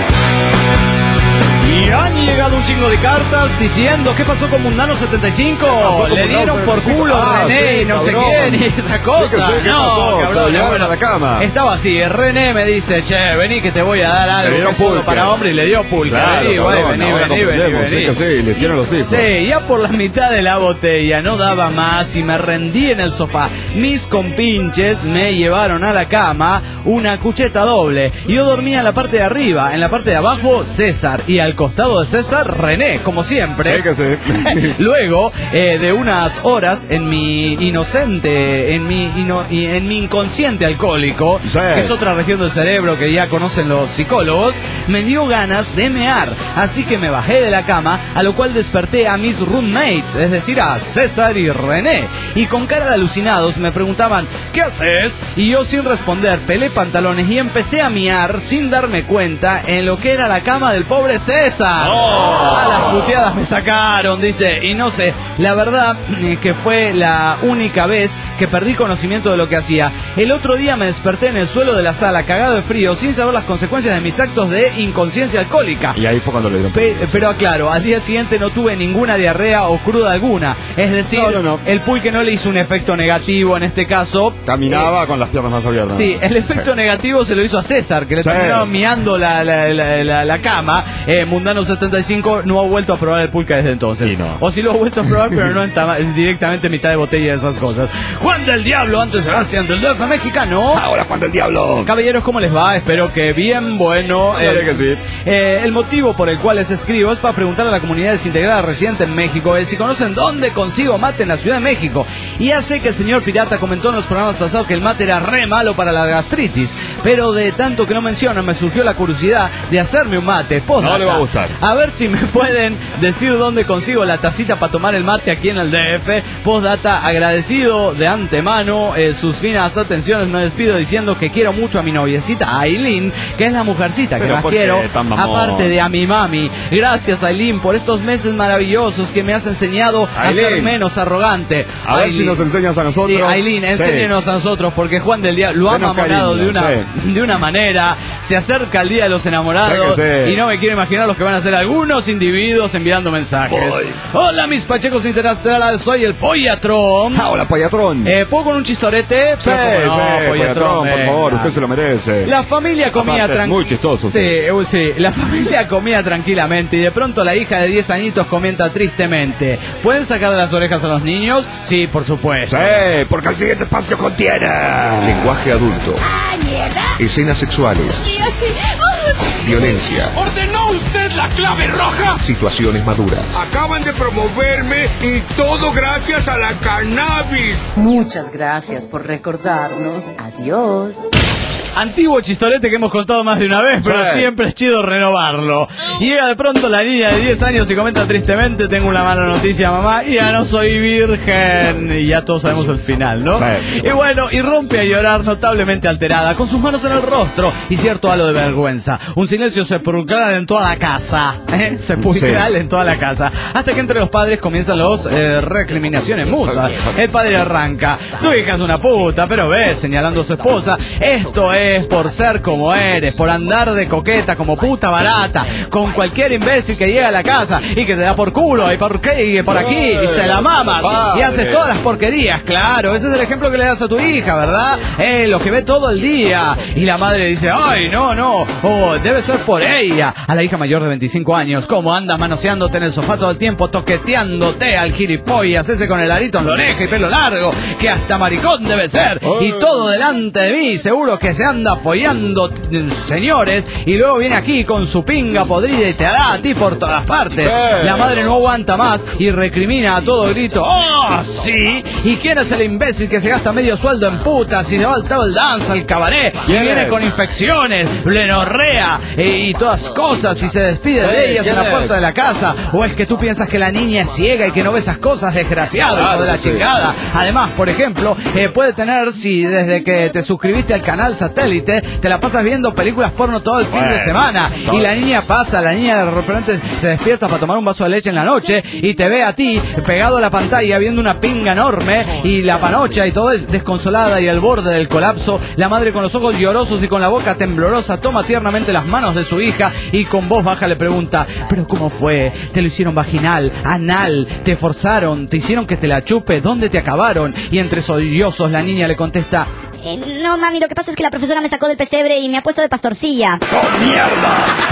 S3: Y han llegado un chingo de cartas diciendo ¿qué pasó con Mundano setenta y cinco? Le dieron por culo a
S9: ah,
S3: René
S9: sí,
S3: y no
S9: cabrón.
S3: sé quién y esa cosa.
S9: Sí que sé, ¿qué
S3: no,
S9: pasó?
S3: cabrón,
S9: Se lo llevaron
S3: bueno,
S9: a la cama.
S3: Estaba así, René me dice, che, vení que te voy a dar algo
S9: dieron
S3: que es solo
S9: pulque.
S3: para hombre, y le dio pulque.
S9: Claro,
S3: vení, güey,
S9: cabrón,
S3: vení,
S9: ahora
S3: vení, vení,
S9: comprendemos,
S3: vení.
S9: sí que sí, le hicieron los hijos.
S3: Sí, ya por la mitad de la botella no daba más y me rendí en el sofá. Mis compinches me llevaron a la cama una cucheta doble y yo dormía en la parte de arriba, en la parte de abajo César y al costado de César René, como siempre.
S9: Sí que sí.
S3: Luego eh, de unas horas en mi inocente, en mi, ino, en mi inconsciente alcohólico,
S9: sí.
S3: que es otra región del cerebro que ya conocen los psicólogos, me dio ganas de mear, así que me bajé de la cama, a lo cual desperté a mis roommates, es decir, a César y René, y con cara de alucinados me preguntaban, ¿qué haces? Y yo sin responder pelé pantalones y empecé a mear sin darme cuenta en lo que era la cama del pobre César.
S9: Oh.
S3: A las puteadas me sacaron, dice, y no sé, la verdad eh, que fue la única vez que perdí conocimiento de lo que hacía. El otro día me desperté en el suelo de la sala, cagado de frío, sin saber las consecuencias de mis actos de inconsciencia alcohólica.
S9: Y ahí fue cuando le dieron.
S3: Pe- pero aclaro, al día siguiente no tuve ninguna diarrea o cruda alguna. Es decir,
S9: no, no, no.
S3: el pulque no le hizo un efecto negativo en este caso.
S9: Caminaba
S3: eh,
S9: con las piernas más abiertas.
S3: Sí, el efecto sí. negativo se lo hizo a César, que le sí. terminaron miando la, la, la, la, la cama. Eh, Mundano setenta y cinco no ha vuelto a probar el pulque desde entonces.
S9: Sí, no.
S3: O si lo ha vuelto a probar, pero no en tama- directamente mitad de botella de esas cosas. Juan del Diablo, antes Sebastián del D F mexicano.
S6: Ahora Juan del Diablo.
S3: Caballeros, ¿cómo les va? Espero que bien, bueno.
S9: Eh,
S3: Eh,
S9: que sí.
S3: eh, el motivo por el cual les escribo es para preguntar a la comunidad desintegrada residente en México eh, si conocen dónde consigo mate en la Ciudad de México. Y ya sé que el señor Pirata comentó en los programas pasados que el mate era re malo para la gastritis, pero de tanto que no mencionan me surgió la curiosidad de hacerme un mate. Postdata.
S9: No le va a gustar.
S3: A ver si me pueden decir dónde consigo la tacita para tomar el mate aquí en el D F. Postdata, agradecido de antemano eh, sus finas atenciones. Me despido diciendo que quiero mucho a mi noviecita Aileen, que es la mujercita que
S9: Pero
S3: más
S9: ¿por qué
S3: quiero,
S9: tan mamón?
S3: aparte de a mi mami. Gracias, Aileen, por estos meses maravillosos que me has enseñado
S9: Aileen.
S3: a ser menos arrogante.
S9: A ver
S3: Aileen.
S9: si nos enseñas a nosotros.
S3: Sí, Aileen, enséñenos
S9: sí.
S3: a nosotros, porque Juan del Diablo lo ha
S9: Denos
S3: mamonado
S9: cariño,
S3: de una,
S9: sí.
S3: de una manera. Se acerca el Día de los Enamorados
S9: Sí que sí.
S3: y no me quiero imaginar los que van a ser algunos individuos enviando mensajes.
S6: Voy.
S3: Hola, mis pachecos internacionales, soy el Pollatrón.
S9: Ah, hola, Pollatrón.
S3: Eh, ¿Puedo con un chistorete?
S9: Sí,
S3: Pero ¿cómo no,
S9: sí,
S3: Pollatrón,
S9: Pollatrón, por
S3: venga.
S9: favor, usted se lo merece.
S3: La familia comía
S9: Aparte, es
S3: tranquilamente.
S9: muy chistoso.
S3: Sí, eh, sí, la familia comía tranquilamente y de pronto la hija de diez añitos comenta tristemente. ¿Pueden sacar las orejas a los niños? Sí, por supuesto.
S6: Sí, porque el siguiente espacio contiene
S11: Lenguaje adulto. Escenas sexuales. Violencia.
S1: ¿Ordenó usted la clave roja?
S11: Situaciones maduras.
S1: Acaban de promoverme y todo gracias a la cannabis.
S2: Muchas gracias por recordarnos. Adiós.
S3: Antiguo chistorete que hemos contado más de una vez, pero
S9: Sí.
S3: siempre es chido renovarlo. Llega de pronto la niña de diez años y comenta tristemente: tengo una mala noticia, mamá, ya no soy virgen. Y ya todos sabemos el final, ¿no?
S9: Sí.
S3: Y bueno, y rompe a llorar notablemente alterada, con sus manos en el rostro y cierto halo de vergüenza. Un silencio sepulcral en toda la casa, ¿eh? Sepulcral
S9: Sí.
S3: en toda la casa. Hasta que entre los padres comienzan los eh, recriminaciones mutuas. El padre arranca: tu hija es una puta, pero ves, señalando a su esposa, esto es por ser como eres, por andar de coqueta como puta barata, con cualquier imbécil que llega a la casa y que te da por culo y por qué y por aquí y se la mamas y haces todas las porquerías. Claro, ese es el ejemplo que le das a tu hija, ¿verdad? Eh, lo que ve todo el día. Y la madre dice: ay, no, no, oh, debe ser por ella. A la hija mayor de veinticinco años: ¿cómo andas manoseándote en el sofá todo el tiempo, toqueteándote al gilipollas ese con el arito en la oreja y pelo largo, que hasta maricón debe ser? Y todo delante de mí, seguro que se anda anda follando señores y luego viene aquí con su pinga podrida y te da a ti por todas partes.
S9: ¿Qué?
S3: La madre no aguanta más y recrimina a todo grito. ¡Oh, sí! ¿Y quién es el imbécil que se gasta medio sueldo en putas y se va al table dance, al cabaret y viene
S9: es?
S3: con infecciones, blenorrea y, y todas cosas y se despide
S9: Sí,
S3: de ellas en la
S9: es?
S3: puerta de la casa? ¿O es que tú piensas que la niña es ciega y que no ve esas cosas, desgraciado,
S9: Claro,
S3: hijo de la
S9: sí.
S3: chingada? Además, por ejemplo, eh, puede tener, si desde que te suscribiste al canal satélite, te la pasas viendo películas porno todo el fin
S9: Bueno,
S3: de semana y la niña pasa, la niña de repente se despierta para tomar un vaso de leche en la noche y te ve a ti pegado a la pantalla viendo una pinga enorme y la panocha y todo es desconsolada y al borde del colapso. La madre con los ojos llorosos y con la boca temblorosa toma tiernamente las manos de su hija y con voz baja le pregunta: ¿pero cómo fue? ¿Te lo hicieron vaginal, anal, te forzaron, te hicieron que te la chupe, dónde te acabaron? Y entre sollozos la niña le contesta:
S12: Eh, no, mami, lo que pasa es que la profesora me sacó del pesebre y me ha puesto de pastorcilla.
S6: ¡Oh, mierda!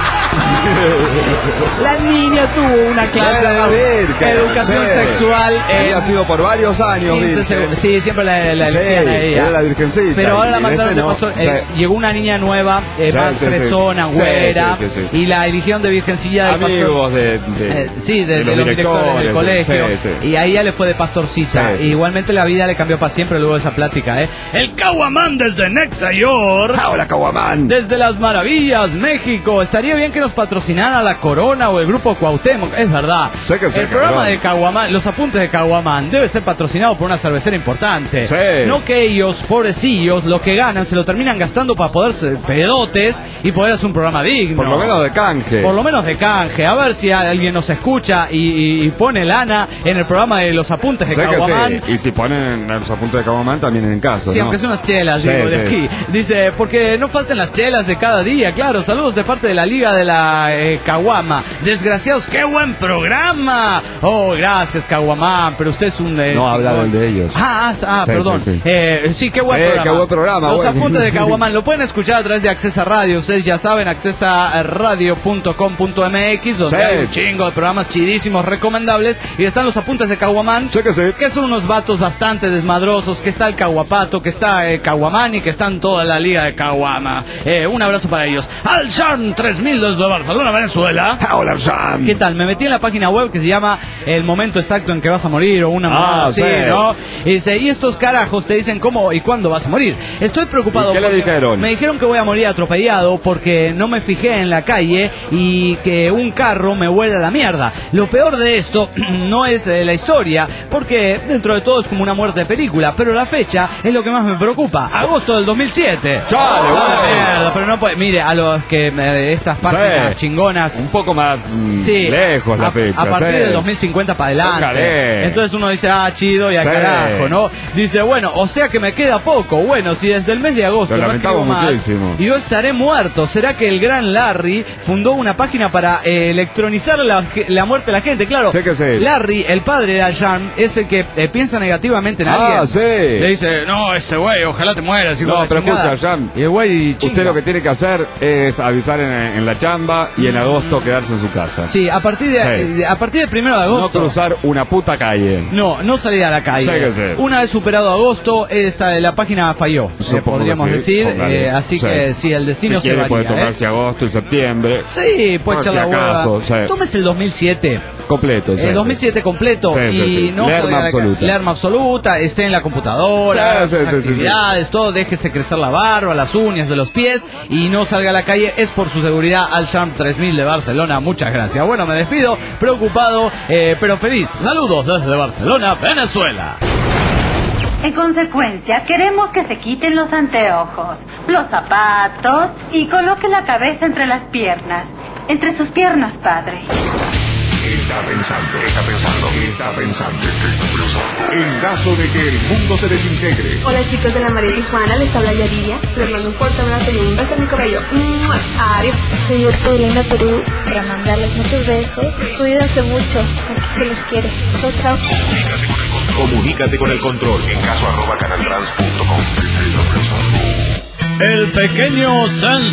S3: La niña tuvo una clase
S9: Debe haber,
S3: de educación
S9: sí.
S3: sexual.
S9: Había sido por varios años,
S3: quince
S9: virgen.
S3: segundos. Sí, siempre la, la
S9: Sí,
S3: elegían a ella.
S9: era la virgencita.
S3: Pero ahora la
S9: Y
S3: mandaron
S9: este
S3: de
S9: no.
S3: pastor.
S9: Sí.
S3: Eh, llegó una niña nueva, eh,
S9: Sí,
S3: más
S9: sí, sí.
S3: fresona,
S9: Sí,
S3: güera,
S9: sí, sí, sí.
S3: y la eligieron de virgencilla del pastor.
S9: Amigos de, de,
S3: Eh, sí, de,
S9: de
S3: de los directores del colegio.
S9: Sí, sí.
S3: Y ahí ya le fue de pastorcita.
S9: Sí.
S3: Y igualmente la vida le cambió para siempre luego de esa plática, ¿eh? El Caguamán desde Nexa York.
S6: ¡Hola, Caguamán!
S3: Desde Las Maravillas, México. Estaría bien que nos patrocinara la Corona o el grupo Cuauhtémoc. Es verdad.
S9: Sé que sí,
S3: el programa
S9: cabrón.
S3: de Caguamán, los apuntes de Caguamán, debe ser patrocinado por una cervecera importante.
S9: Sí.
S3: No que ellos, pobrecillos, lo que ganan se lo terminan gastando para poder ser pedotes y poder hacer un programa digno.
S9: Por lo menos de canje.
S3: Por lo menos de canje. A ver si alguien nos escucha y, y- y pone lana en el programa de los apuntes de
S9: Sé que
S3: Caguamán.
S9: sí. Y si ponen los apuntes de Caguamán también en caso,
S3: Sí,
S9: ¿no?
S3: aunque son unas chelas,
S9: Sí,
S3: digo, de
S9: sí.
S3: aquí. Dice, porque no falten las chelas de cada día, claro. Saludos de parte de la Liga de la eh, Caguama. Desgraciados, qué buen programa. Oh, gracias, Caguamán, pero usted es un... eh,
S9: No, hablaron
S3: chingón.
S9: de ellos.
S3: Ah, ah, ah,
S9: Sí,
S3: perdón.
S9: sí, sí.
S3: Eh, sí, qué buen
S9: Sí,
S3: programa.
S9: qué buen programa,
S3: Los
S9: bueno.
S3: apuntes de Caguamán lo pueden escuchar a través de Accesa Radio. Ustedes ya saben, accesa radio punto com punto m x, donde
S9: Sí.
S3: hay un chingo de programas chidísimos, recomendables. Y están los apuntes de Caguamán.
S9: Sé que sí.
S3: Que son unos vatos bastante desmadrosos, que está el Caguapato, que está eh, Caguamán y que están toda la liga de Caguama. Eh, un abrazo para ellos. Al Sharm tres mil desde Barcelona, Venezuela.
S6: ¡Hola, Sam!
S3: ¿Qué tal? Me metí en la página web que se llama El momento exacto en que vas a morir o una mamada
S9: Ah,
S3: así,
S9: sí.
S3: ¿no? Y dice, y estos carajos te dicen cómo y cuándo vas a morir. Estoy preocupado.
S9: ¿Y qué le
S3: porque
S9: dijeron?
S3: Me dijeron que voy a morir atropellado porque no me fijé en la calle y que un carro me vuela la mierda. Lo peor de esto no es eh, la historia, porque dentro de todo es como una muerte de película, pero la fecha es lo que más me preocupa. Agosto del dos mil siete.
S9: Chale,
S3: Ah,
S9: bueno.
S3: mierda, pero no puede. Mire, a los que eh, estas páginas
S9: Sí.
S3: chingonas.
S9: Un poco más mm,
S3: Sí,
S9: lejos la
S3: a,
S9: fecha.
S3: a partir
S9: sí.
S3: del dos mil cincuenta para adelante.
S9: Póngale.
S3: Entonces uno dice, ah, chido y a
S9: Sí.
S3: carajo, ¿no? Dice, bueno, o sea que me queda poco. Bueno, si desde el mes de agosto
S9: Lo
S3: no
S9: lamentamos
S3: escribo más,
S9: muchísimo.
S3: yo estaré muerto. ¿Será que el gran Larry fundó una página para eh, electronizar la, la muerte de la gente? Claro,
S9: Sé que sí.
S3: Larry, el padre de Aljan, es el que eh, piensa negativamente en
S9: Ah,
S3: alguien.
S9: sí.
S3: Le dice, no, ese güey, ojalá te mueras. hijo
S9: No,
S3: de la
S9: pero
S3: chingada.
S9: escucha, Jan.
S3: Y el güey chinga.
S9: Usted lo que tiene que hacer es avisar en, en la chamba y en agosto quedarse en su casa.
S3: Sí, a partir de,
S9: Sí.
S3: de- a partir del primero de
S9: No
S3: agosto.
S9: cruzar una puta calle.
S3: No, no salir a la calle.
S9: Sí que sí.
S3: Una vez superado agosto, esta, la página falló, eh,
S9: Supongo
S3: podríamos
S9: que sí,
S3: decir.
S9: póngale.
S3: eh, así
S9: Sí.
S3: que sí, el destino
S9: Si
S3: se
S9: quiere puede
S3: varía.
S9: tomarse
S3: ¿eh?
S9: agosto y septiembre.
S3: Sí, puede
S9: Por
S3: echar
S9: si
S3: la hueva.
S9: acaso, sí.
S3: Tómese el dos mil siete.
S9: Completo, sí.
S3: El dos mil siete completo
S9: Sí, sí,
S3: y
S9: sí.
S3: no
S9: Lerma
S3: salga a la ca-
S9: absoluta.
S3: Lerma absoluta, esté en la computadora,
S9: Sí, sí,
S3: sus
S9: sí, sí, sí.
S3: actividades, todo, déjese crecer la barba, las uñas de los pies y no salga a la calle, es por su seguridad. Al Sharm tres mil de Barcelona, muchas gracias. Bueno, me despido, preocupado, eh, pero feliz. Saludos desde Barcelona, Venezuela.
S13: En consecuencia, queremos que se quiten los anteojos, los zapatos y coloque la cabeza entre las piernas. Entre sus piernas, padre.
S11: Está pensando, está pensando, está pensando, está pensando. En caso de que el mundo se desintegre,
S14: Hola chicos de la María Tijuana, les habla Yaridia. Les mando un fuerte abrazo y un beso en mi cabello. ¡Mua! Adiós.
S15: Soy Orto de Elena Perú para mandarles muchos besos. Cuídense mucho, aquí se les quiere. Chao, chao.
S11: comunícate con el control en caso arroba canaltrans punto com.
S3: El pequeño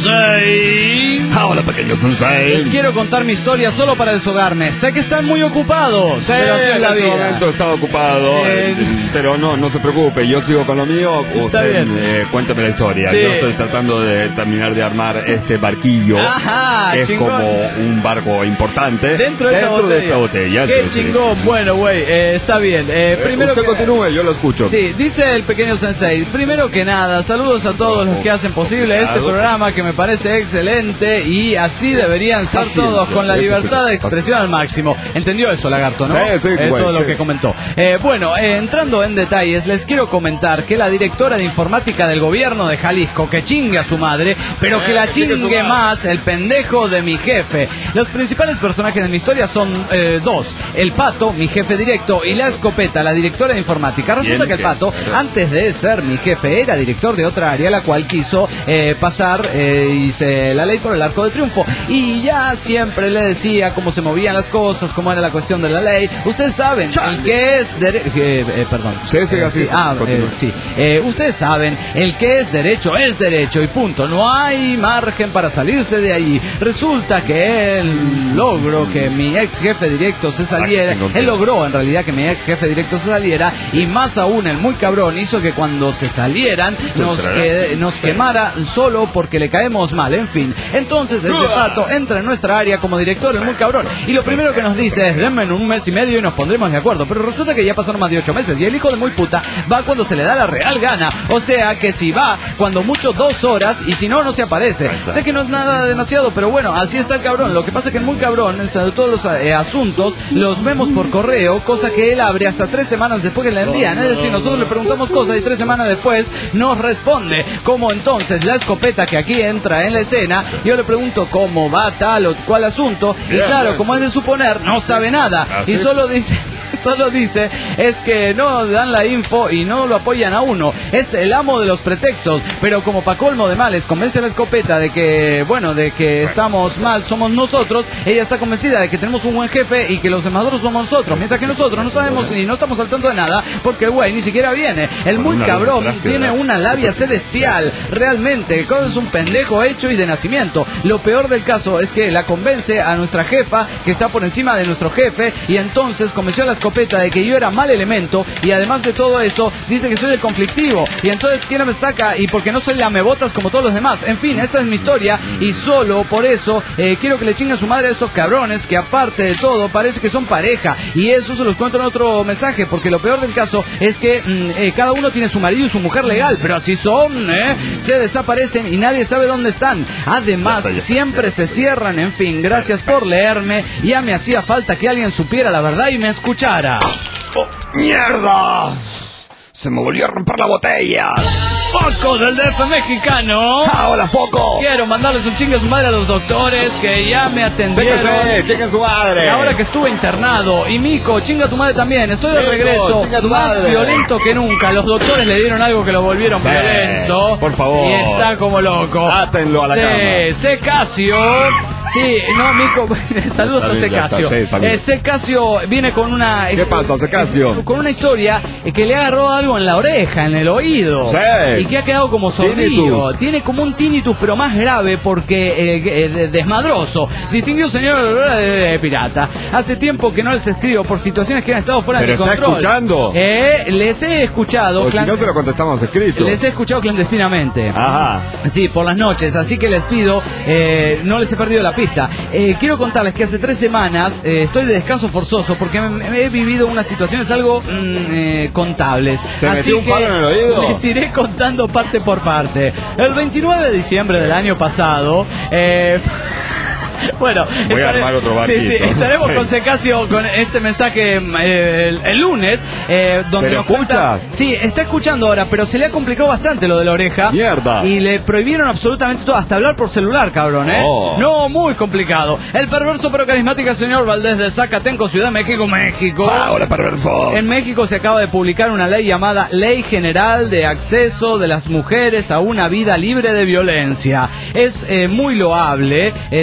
S3: Sensei.
S9: Hola, pequeño Sensei.
S3: Les quiero contar mi historia solo para deshogarme. Sé que están muy ocupados.
S9: Sí,
S3: pero así es
S9: en
S3: la
S9: este
S3: vida.
S9: momento estaba ocupado.
S3: Eh,
S9: Pero no, no se preocupe, yo sigo con lo mío.
S3: Está
S9: Usted,
S3: bien.
S9: eh, cuénteme la historia.
S3: Sí.
S9: Yo estoy tratando de terminar de armar este barquillo.
S3: Ajá,
S9: que es
S3: chingón.
S9: como un barco importante.
S3: Dentro de esa
S9: dentro
S3: botella.
S9: de esta botella.
S3: Qué
S9: sí, sí.
S3: chingón. Bueno, güey, eh, está bien. Eh,
S9: Eh,
S3: primero
S9: usted
S3: que...
S9: continúe, yo lo escucho.
S3: Sí, dice el pequeño Sensei. Primero que nada, saludos a todos los que hacen posible este programa que me parece excelente y así deberían ser
S9: Paciencia,
S3: todos con la
S9: ese
S3: libertad
S9: sí,
S3: de expresión al máximo. ¿Entendió eso, lagarto, no?
S9: Sí, sí,
S3: Es
S9: güey,
S3: todo lo
S9: sí.
S3: que comentó. Eh, bueno, eh, entrando en detalles, les quiero comentar que la directora de informática del gobierno de Jalisco, que chingue a su madre, pero que
S9: Eh,
S3: la
S9: que chingue a su
S3: chingue
S9: madre.
S3: más el pendejo de mi jefe. Los principales personajes de mi historia son eh, dos. El Pato, mi jefe directo, y la Escopeta, la directora de informática. Resulta
S9: Bien,
S3: que el
S9: bien.
S3: Pato, antes de ser mi jefe, era director de otra área, la cual quiso eh, pasar eh, y se, la ley por el arco de triunfo. Y ya siempre le decía cómo se movían las cosas, cómo era la cuestión de la ley. Ustedes saben, el que es... dere- eh, eh, perdón.
S9: Sí, sí,
S3: Eh,
S9: así,
S3: sí, ah,
S9: continúa.
S3: eh, sí. Eh, ustedes saben, el que es derecho es derecho y punto. No hay margen para salirse de allí. Resulta que él logró que mi ex jefe directo se saliera. Él logró en realidad que mi ex jefe directo se saliera y más aún el muy cabrón hizo que cuando se salieran nos, eh, nos quemara solo porque le caemos mal. En fin, entonces este Pato entra en nuestra área como director, el muy cabrón. Y lo primero que nos dice es: denme en un mes y medio y nos pondremos de acuerdo. Pero resulta que ya pasaron más de ocho meses y el hijo de muy puta va cuando se le da la real gana. O sea que si va, cuando mucho dos horas y si no, no se aparece. Sé que no es nada demasiado, pero bueno, así está el cabrón. Lo que pasa es que el muy cabrón, de todos los eh, asuntos, los vemos por correo, cosa que él abre hasta tres semanas después que le envían. Es decir, nosotros le preguntamos cosas y tres semanas después nos responde. Como entonces la Escopeta, que aquí entra en la escena, yo le pregunto cómo va tal o cual asunto y claro, como es de suponer, no sabe nada y solo dice... Solo dice es que no dan la info y no lo apoyan a uno. Es el amo de los pretextos. Pero como pa' colmo de males convence a la Escopeta de que, bueno, de que estamos mal, somos nosotros. Ella está convencida de que tenemos un buen jefe y que los demás somos nosotros. Mientras que nosotros no sabemos y no estamos al tanto de nada porque el güey ni siquiera viene. El muy cabrón tiene una labia celestial. Realmente, es un pendejo hecho y de nacimiento. Lo peor del caso es que la convence a nuestra jefa, que está por encima de nuestro jefe, y entonces convenció a la Escopeta de que yo era mal elemento y además de todo eso dice que soy el conflictivo y entonces quién me saca y porque no soy lamebotas como todos los demás. En fin, esta es mi historia y solo por eso eh, quiero que le chingue a su madre a estos cabrones que aparte de todo parece que son pareja y eso se los cuento en otro mensaje porque lo peor del caso es que mm, eh, cada uno tiene su marido y su mujer legal, pero así son, ¿eh? Se desaparecen y nadie sabe dónde están. Además, siempre se cierran. En fin, gracias por leerme. Ya me hacía falta que alguien supiera la verdad y me escuchara.
S6: ¡Oh, mierda! Se me volvió a romper la botella.
S3: Foco del D F mexicano.
S6: ¡Ah, hola, Foco!
S3: Quiero mandarles un chingue a su madre a los doctores que ya me atendieron.
S9: Chéquense, chequen su madre.
S3: Ahora que estuve internado. Y Mico, chinga tu madre también. Estoy de
S9: Mico,
S3: regreso.
S9: chinga tu
S3: Más
S9: madre.
S3: violento que nunca. Los doctores le dieron algo que lo volvieron
S9: Sí,
S3: violento.
S9: por favor.
S3: Y está como loco.
S9: Átenlo a la
S3: sí,
S9: cama.
S3: Secasio. Sí, no, Mico. Saludos
S9: Está
S3: a
S9: bien, ya
S3: Secasio.
S9: está, sí, está bien.
S3: Eh, Secasio viene con una.
S9: ¿Qué pasa, Secasio?
S3: Con una historia que le agarró algo en la oreja, en el oído.
S9: Sí.
S3: Y que ha quedado como sordillo.
S9: Tinnitus.
S3: Tiene como un tinnitus, pero más grave porque eh, eh, desmadroso. Distinguido señor eh, pirata. Hace tiempo que no les escribo por situaciones que han estado fuera
S9: ¿Pero
S3: de mi
S9: está
S3: control.
S9: escuchando?
S3: Eh, les he escuchado.
S9: O si
S3: clan-
S9: no se lo contestamos escrito.
S3: Les he escuchado clandestinamente.
S9: Ajá.
S3: Sí, por las noches, así que les pido, eh, no les he perdido la pista. Eh, quiero contarles que hace tres semanas eh, estoy de descanso forzoso porque me- me he vivido unas situaciones algo mm, eh, contables.
S9: ¿Se
S3: así
S9: metió un
S3: que
S9: palo en el oído?
S3: les iré contando parte por parte. El veintinueve de diciembre del año pasado... Eh, Bueno,
S9: Voy a armar otro barquito.
S3: sí, sí, estaremos
S9: Sí.
S3: con Secasio con este mensaje eh, el, el lunes, eh, donde
S9: ¿Pero
S3: nos cuenta.
S9: escucha?
S3: Sí, está escuchando ahora, pero se le ha complicado bastante lo de la oreja.
S9: Mierda.
S3: Y le prohibieron absolutamente todo, hasta hablar por celular, cabrón, ¿eh?
S9: Oh.
S3: No, muy complicado. El perverso pero carismático señor Valdés de Zacatenco, Ciudad de México, México.
S6: ¡Ah, hola, perverso!
S3: En México se acaba de publicar una ley llamada Ley General de Acceso de las Mujeres a una Vida Libre de Violencia. Es eh, muy loable, eh, dice, aunque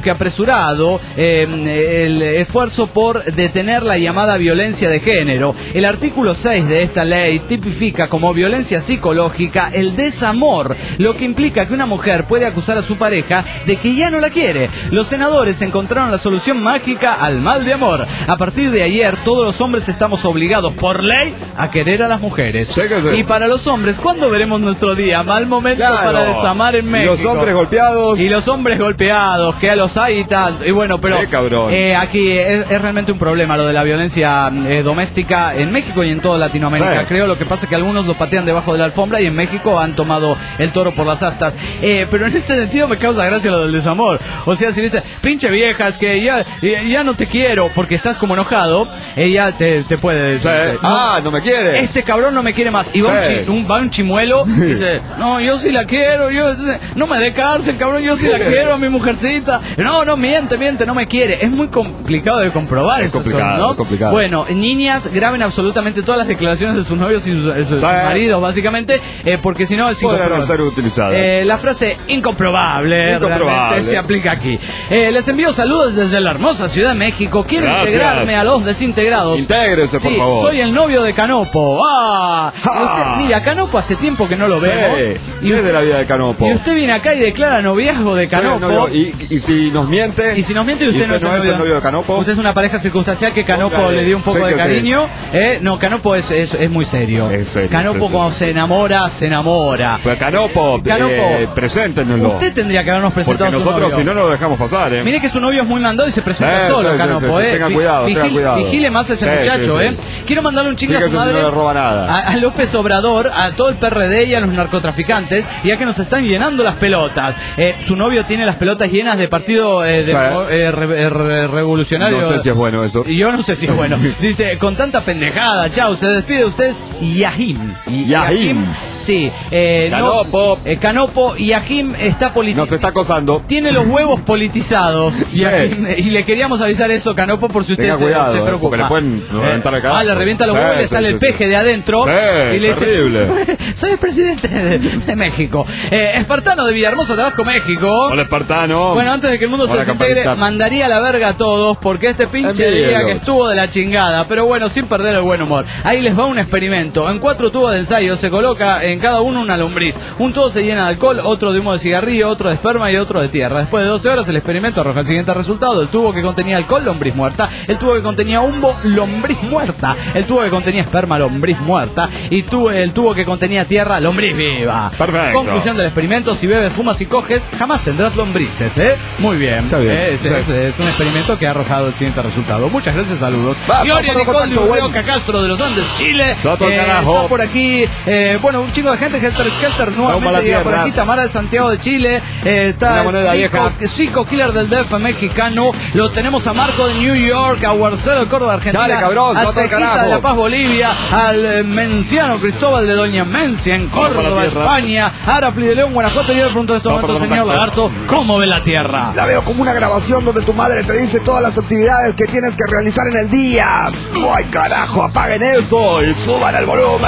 S3: aunque apresurado, eh, el esfuerzo por detener la llamada violencia de género. El artículo seis de esta ley tipifica como violencia psicológica el desamor, lo que implica que una mujer puede acusar a su pareja de que ya no la quiere. Los senadores encontraron la solución mágica al mal de amor. A partir de ayer, todos los hombres estamos obligados por ley a querer a las mujeres.
S9: Sí que sí.
S3: Y para los hombres, ¿cuándo veremos nuestro día? Mal momento
S9: Claro.
S3: para desamar en México.
S9: Y los hombres golpeados.
S3: Y los hombres golpeados, que a los hay y tal. Y bueno, pero
S9: Sí, cabrón.
S3: eh, aquí es, es realmente un problema lo de la violencia eh, doméstica en México y en toda Latinoamérica.
S9: Sí.
S3: Creo lo que pasa es que algunos lo patean debajo de la alfombra y en México han tomado el toro por las astas. Eh, pero en este sentido me causa gracia lo del desamor. O sea, si dices, pinche vieja, es que ya, ya, ya no te quiero porque estás como enojado, ella te, te puede decir,
S9: Sí.
S3: no,
S9: Ah, no me quiere.
S3: este cabrón no me quiere más. Y va,
S9: Sí.
S3: un, chi- un, va un chimuelo y dice, no, yo sí la quiero, yo no me dé cárcel, cabrón, yo sí la quiero a mi mujercita. No, no, miente, miente, no me quiere. Es muy complicado de comprobar
S9: Es
S3: esas
S9: complicado,
S3: cosas, ¿no?
S9: es complicado.
S3: Bueno, niñas, graben absolutamente todas las declaraciones de sus novios y sus, sus- sus
S9: Sí.
S3: maridos, básicamente, eh, porque si no es
S9: Podrán
S3: incomprobable.
S9: ser utilizadas.
S3: Eh, la frase incomprobable,
S9: Incomprobable.
S3: realmente se aplica aquí. Eh, les envío saludos desde la hermosa Ciudad de México. Quiero
S9: Gracias.
S3: integrarme a los desintegrados.
S9: Intégrese, por
S3: Sí,
S9: favor.
S3: soy el novio de Canopo. ¡Ah!
S9: Ah.
S3: Usted- mira, Canopo hace tiempo que no lo vemos.
S9: Sí. ¿Qué es de la vida de Canopo?
S3: Y usted viene acá y declara noviazgo de
S9: Sí,
S3: Canopo.
S9: novio. y, y si nos miente.
S3: Y si nos miente y usted, no, es el novio,
S9: novio de Canopo.
S3: Usted es una pareja circunstancial que Canopo
S9: Póngale.
S3: le dio un poco
S9: Sí
S3: de
S9: que sí.
S3: cariño. ¿eh? No, Canopo es, es, es muy serio.
S9: Es serio,
S3: Canopo
S9: sí,
S3: cuando
S9: sí.
S3: se enamora, se enamora.
S9: Pues Canopo,
S3: Canopo,
S9: eh, preséntenoslo.
S3: Usted tendría que habernos presentado
S9: Porque
S3: a su
S9: nosotros
S3: novio.
S9: si no lo dejamos pasar, ¿eh?
S3: Mire que su novio es muy mandado y se presenta
S9: Sí,
S3: solo,
S9: sí, sí,
S3: Canopo,
S9: sí,
S3: ¿eh?
S9: tenga
S3: Vi-
S9: cuidado, tenga
S3: vigile,
S9: cuidado.
S3: vigile más a ese
S9: Sí,
S3: muchacho,
S9: sí,
S3: ¿eh?
S9: sí.
S3: Quiero mandarle un chingo a su
S9: Fíjese si
S3: madre.
S9: no le roba nada.
S3: A, a López Obrador, a todo el P R D y a los narcotraficantes, ya que nos están llenando las pelotas. Eh, su novio tiene las pelotas llenas de partido eh, de,
S9: Sí.
S3: eh, re- eh, re- revolucionario.
S9: No sé si es bueno eso.
S3: Y yo no sé si es bueno. Dice, con tanta pendejada, chao, se despide de ustedes Yahim. Y-
S9: Yahim.
S3: Sí. Eh, no-
S9: Canopo.
S3: eh, Canopo, Yahim está politizado.
S9: Nos está acosando.
S3: Tiene los huevos politizados.
S9: Sí.
S3: Yahim, y le queríamos avisar eso, Canopo, por si usted
S9: Tenga
S3: se,
S9: cuidado,
S3: se
S9: eh,
S3: preocupa.
S9: porque le pueden reventar el carajo.
S3: Ah, le revienta los
S9: Sí,
S3: huevos y le
S9: sí,
S3: sale
S9: sí,
S3: el
S9: sí.
S3: peje de adentro.
S9: Sí,
S3: y le dice,
S9: terrible.
S3: soy el presidente de, de México. Eh, Espartano de Villahermosa, Tabasco, México.
S9: Hola, espartano.
S3: Bueno, antes de que el mundo se
S9: Hola,
S3: desintegre,
S9: campanita.
S3: mandaría a la verga a todos, porque este pinche
S9: Envíelos.
S3: día que estuvo de la chingada, pero bueno, sin perder el buen humor. Ahí les va un experimento. En cuatro tubos de ensayo se coloca en cada uno una lombriz. Un tubo se llena de alcohol, otro de humo de cigarrillo, otro de esperma y otro de tierra. Después de doce horas el experimento arroja el siguiente resultado. El tubo que contenía alcohol, lombriz muerta. El tubo que contenía humo, lombriz muerta. El tubo que contenía esperma, lombriz muerta. Y tu- el tubo que contenía tierra, lombriz viva.
S9: Perfecto.
S3: Conclusión del experimento: si bebes, fumas y coges, jamás tendrás lombrices, ¿eh? Muy bien.
S9: Está bien.
S3: Eh, es,
S9: Sí.
S3: es- es un experimento que ha arrojado el siguiente resultado. Muchas gracias, saludos.
S9: Va,
S3: Gloria
S9: va, va,
S3: Nicole de
S9: va, va,
S3: Urrioca Castro de los Andes, Chile.
S9: Soto,
S3: Eh,
S9: carajo.
S3: está por aquí, eh, bueno, un chingo de gente, Helter Skelter
S9: Vamos a la
S3: nuevamente llega por
S9: tierra.
S3: aquí, Tamara de Santiago de Chile, eh, está
S9: Una moneda
S3: Zico,
S9: vieja.
S3: Zico Killer del D F mexicano, lo tenemos a Marco de New York, a Marcelo de Córdoba, Argentina,
S9: Chale, cabrón,
S3: a
S9: Soto,
S3: Cejita
S9: carajo.
S3: de La Paz, Bolivia, al eh, Menciano Cristóbal de Doña Mencia en
S9: Vamos a la
S3: Córdoba,
S9: tierra.
S3: España, Arafli de León, Guanajuato. Y yo le pregunto en este
S9: Vamos
S3: momento,
S9: por
S3: señor
S9: contacto.
S3: Lagarto, ¿cómo ve la Tierra?
S6: La veo como una grabación donde tu madre te dice todas las actividades que tienes que realizar en el día. ¡Ay, carajo! ¡Apaguen eso y suban el volumen!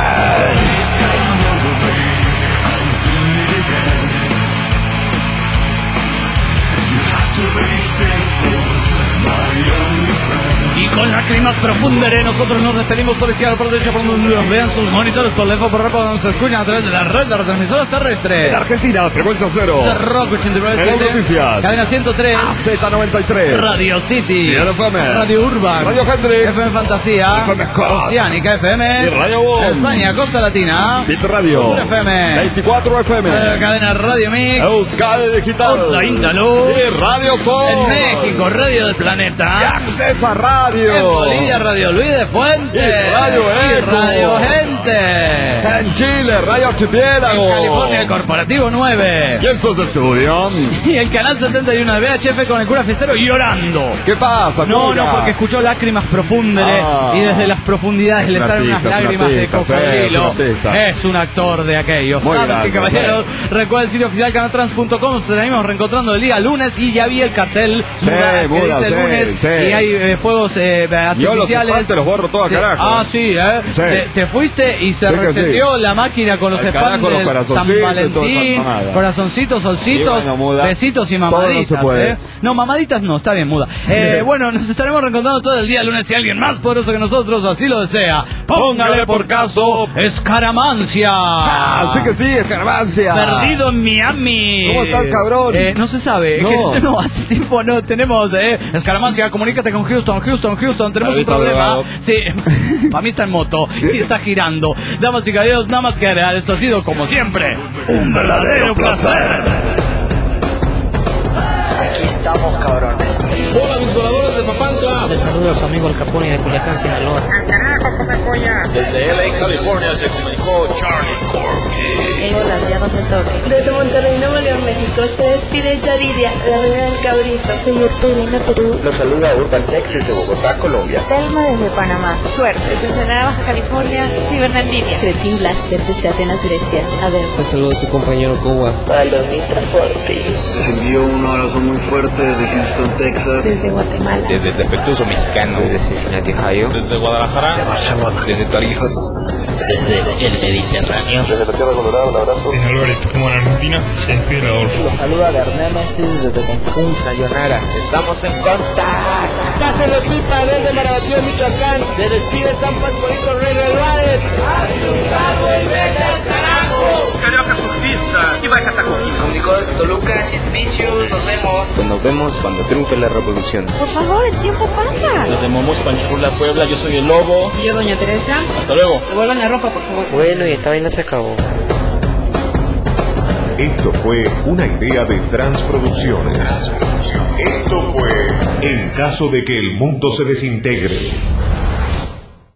S3: Y con lágrimas profundas nosotros nos despedimos por izquierda, por derecha, por donde nos vean sus monitores, por lejos, por rápido, nos escuchan a través de la red de retransmisoras terrestres.
S9: En Argentina, frecuencia cero.
S3: De Rock ochenta y nueve
S9: En
S3: siete,
S9: noticias.
S3: Cadena ciento tres,
S9: Z noventa y tres.
S3: Radio City,
S9: Cielo F M.
S3: Radio Urban,
S9: Radio Hendrix.
S3: F M Fantasía,
S9: F M Scott.
S3: Oceánica F M,
S9: Y Radio Boom.
S3: España, Costa Latina,
S9: Bit Radio.
S3: Cultura F M,
S9: veinticuatro F M.
S3: eh, Cadena Radio Mix,
S9: Euskadi Digital.
S3: Onda Índalo,
S9: Y Radio Sol.
S3: en México, Radio del Planeta,
S9: Y Accesa Radio.
S3: en Bolivia, Radio Luis de Fuente,
S9: Y Radio
S3: y
S9: Eco.
S3: Radio Gente,
S9: En Chile, Radio
S3: en
S9: Archipiélago.
S3: California, el Corporativo nueve,
S9: ¿Quién sos estudio?
S3: y el canal setenta y uno de V H F con el cura Fiestero llorando.
S9: ¿Qué pasa,
S3: No,
S9: cura?
S3: no, porque escuchó lágrimas profundas
S9: Ah.
S3: y desde las profundidades
S9: Es
S3: le
S9: un
S3: salen unas
S9: artista, es un
S3: lágrimas de
S9: artista, sí,
S3: cocodrilo.
S9: es un artista.
S3: Es un actor de aquellos.
S9: Muy
S3: Damas y
S9: grande,
S3: caballeros, recuerda el sitio oficial canaltrans punto com. Nos estaremos reencontrando el día lunes y ya vi el cartel
S9: Sí,
S3: mural que
S9: mural,
S3: dice
S9: sí,
S3: lunes
S9: sí.
S3: y hay eh, fuegos eh, eh,
S9: Yo los
S3: artificiales.
S9: spam te los borro todo a
S3: Sí.
S9: carajo.
S3: Ah, sí, ¿eh?
S9: Sí.
S3: Te, te fuiste y se
S9: Sí que
S3: reseteó
S9: sí.
S3: la máquina con los
S9: Al
S3: spam
S9: carajo, los
S3: del San
S9: corazoncitos y toda
S3: Valentín,
S9: esa mamada.
S3: corazoncitos, solcitos,
S9: Y bueno, muda.
S3: besitos y
S9: Todo no
S3: mamaditas,
S9: se puede.
S3: ¿eh? No, mamaditas no, está bien, muda. Eh, bueno, nos estaremos reencontrando todo el día lunes y alguien más poderoso que nosotros así lo desea. Póngale por caso Escaramancia.
S6: Ah, así que sí, Escaramancia.
S3: Perdido en Miami.
S6: ¿Cómo está el cabrón?
S3: Eh, no se sabe.
S6: No.
S3: Que- no, hace tiempo no tenemos, eh. Escaramancia, comunícate con Houston, Houston, Houston. Tenemos
S9: Ahí
S3: un
S9: está
S3: problema.
S9: drogado.
S3: Sí, para mí está en moto y está girando. Damas y caballeros, nada más que agregar. Esto ha sido, como siempre, un verdadero placer.
S16: Aquí estamos, cabrones.
S17: Hola, mis voladores de Papantla.
S18: Les saluda a su amigo el Capone de Culiacán, Sinaloa.
S17: Desde L A, California, se comunicó Charlie Corky.
S10: Hola, llamas al toque.
S14: Desde Monterrey, Nuevo León, México, se despide Yaridia, la reina del cabrito.
S15: Soy Urpelina, Perú.
S19: Los saluda Urban Texas de Bogotá, Colombia.
S10: Telma desde Panamá. Suerte. Desde Ensenada, Baja California, Cibernandinia.
S15: Cretín Blaster desde Atenas, Grecia. A ver.
S18: Un saludo a su compañero Kowa.
S19: Para los mil transportes.
S20: Les envío un abrazo muy fuerte desde Houston, Texas.
S15: Desde Guatemala.
S21: Desde el defectuoso mexicano.
S22: Desde Cincinnati, Ohio.
S17: Desde Guadalajara.
S22: Desde Tarija.
S18: Desde el Mediterráneo.
S19: Desde la Tierra Colorada, un abrazo.
S23: En Álvarez, como en Argentina, se despide Adolfo.
S18: Los saluda Bernémesis desde Cancún.
S22: Sayonara. Estamos en contacto.
S16: Casa de Pipa desde Marabatío, Michoacán. Se despide San Pascualito Rey del Valle.
S17: Carioca surfista y va a Catacos.
S16: Comunicó desde Toluca, Servicios, nos vemos.
S22: Pues nos vemos cuando triunfe la revolución.
S10: Por favor, el tiempo pasa.
S17: Desde Momos, Panchurla, Puebla, yo soy el Lobo.
S10: Y yo, doña Teresa.
S17: Hasta luego.
S10: Devuelvan la ropa, por favor.
S18: Bueno, y esta vaina se acabó.
S11: Esto fue una idea de Transproducciones. Esto fue En caso de que el mundo se desintegre.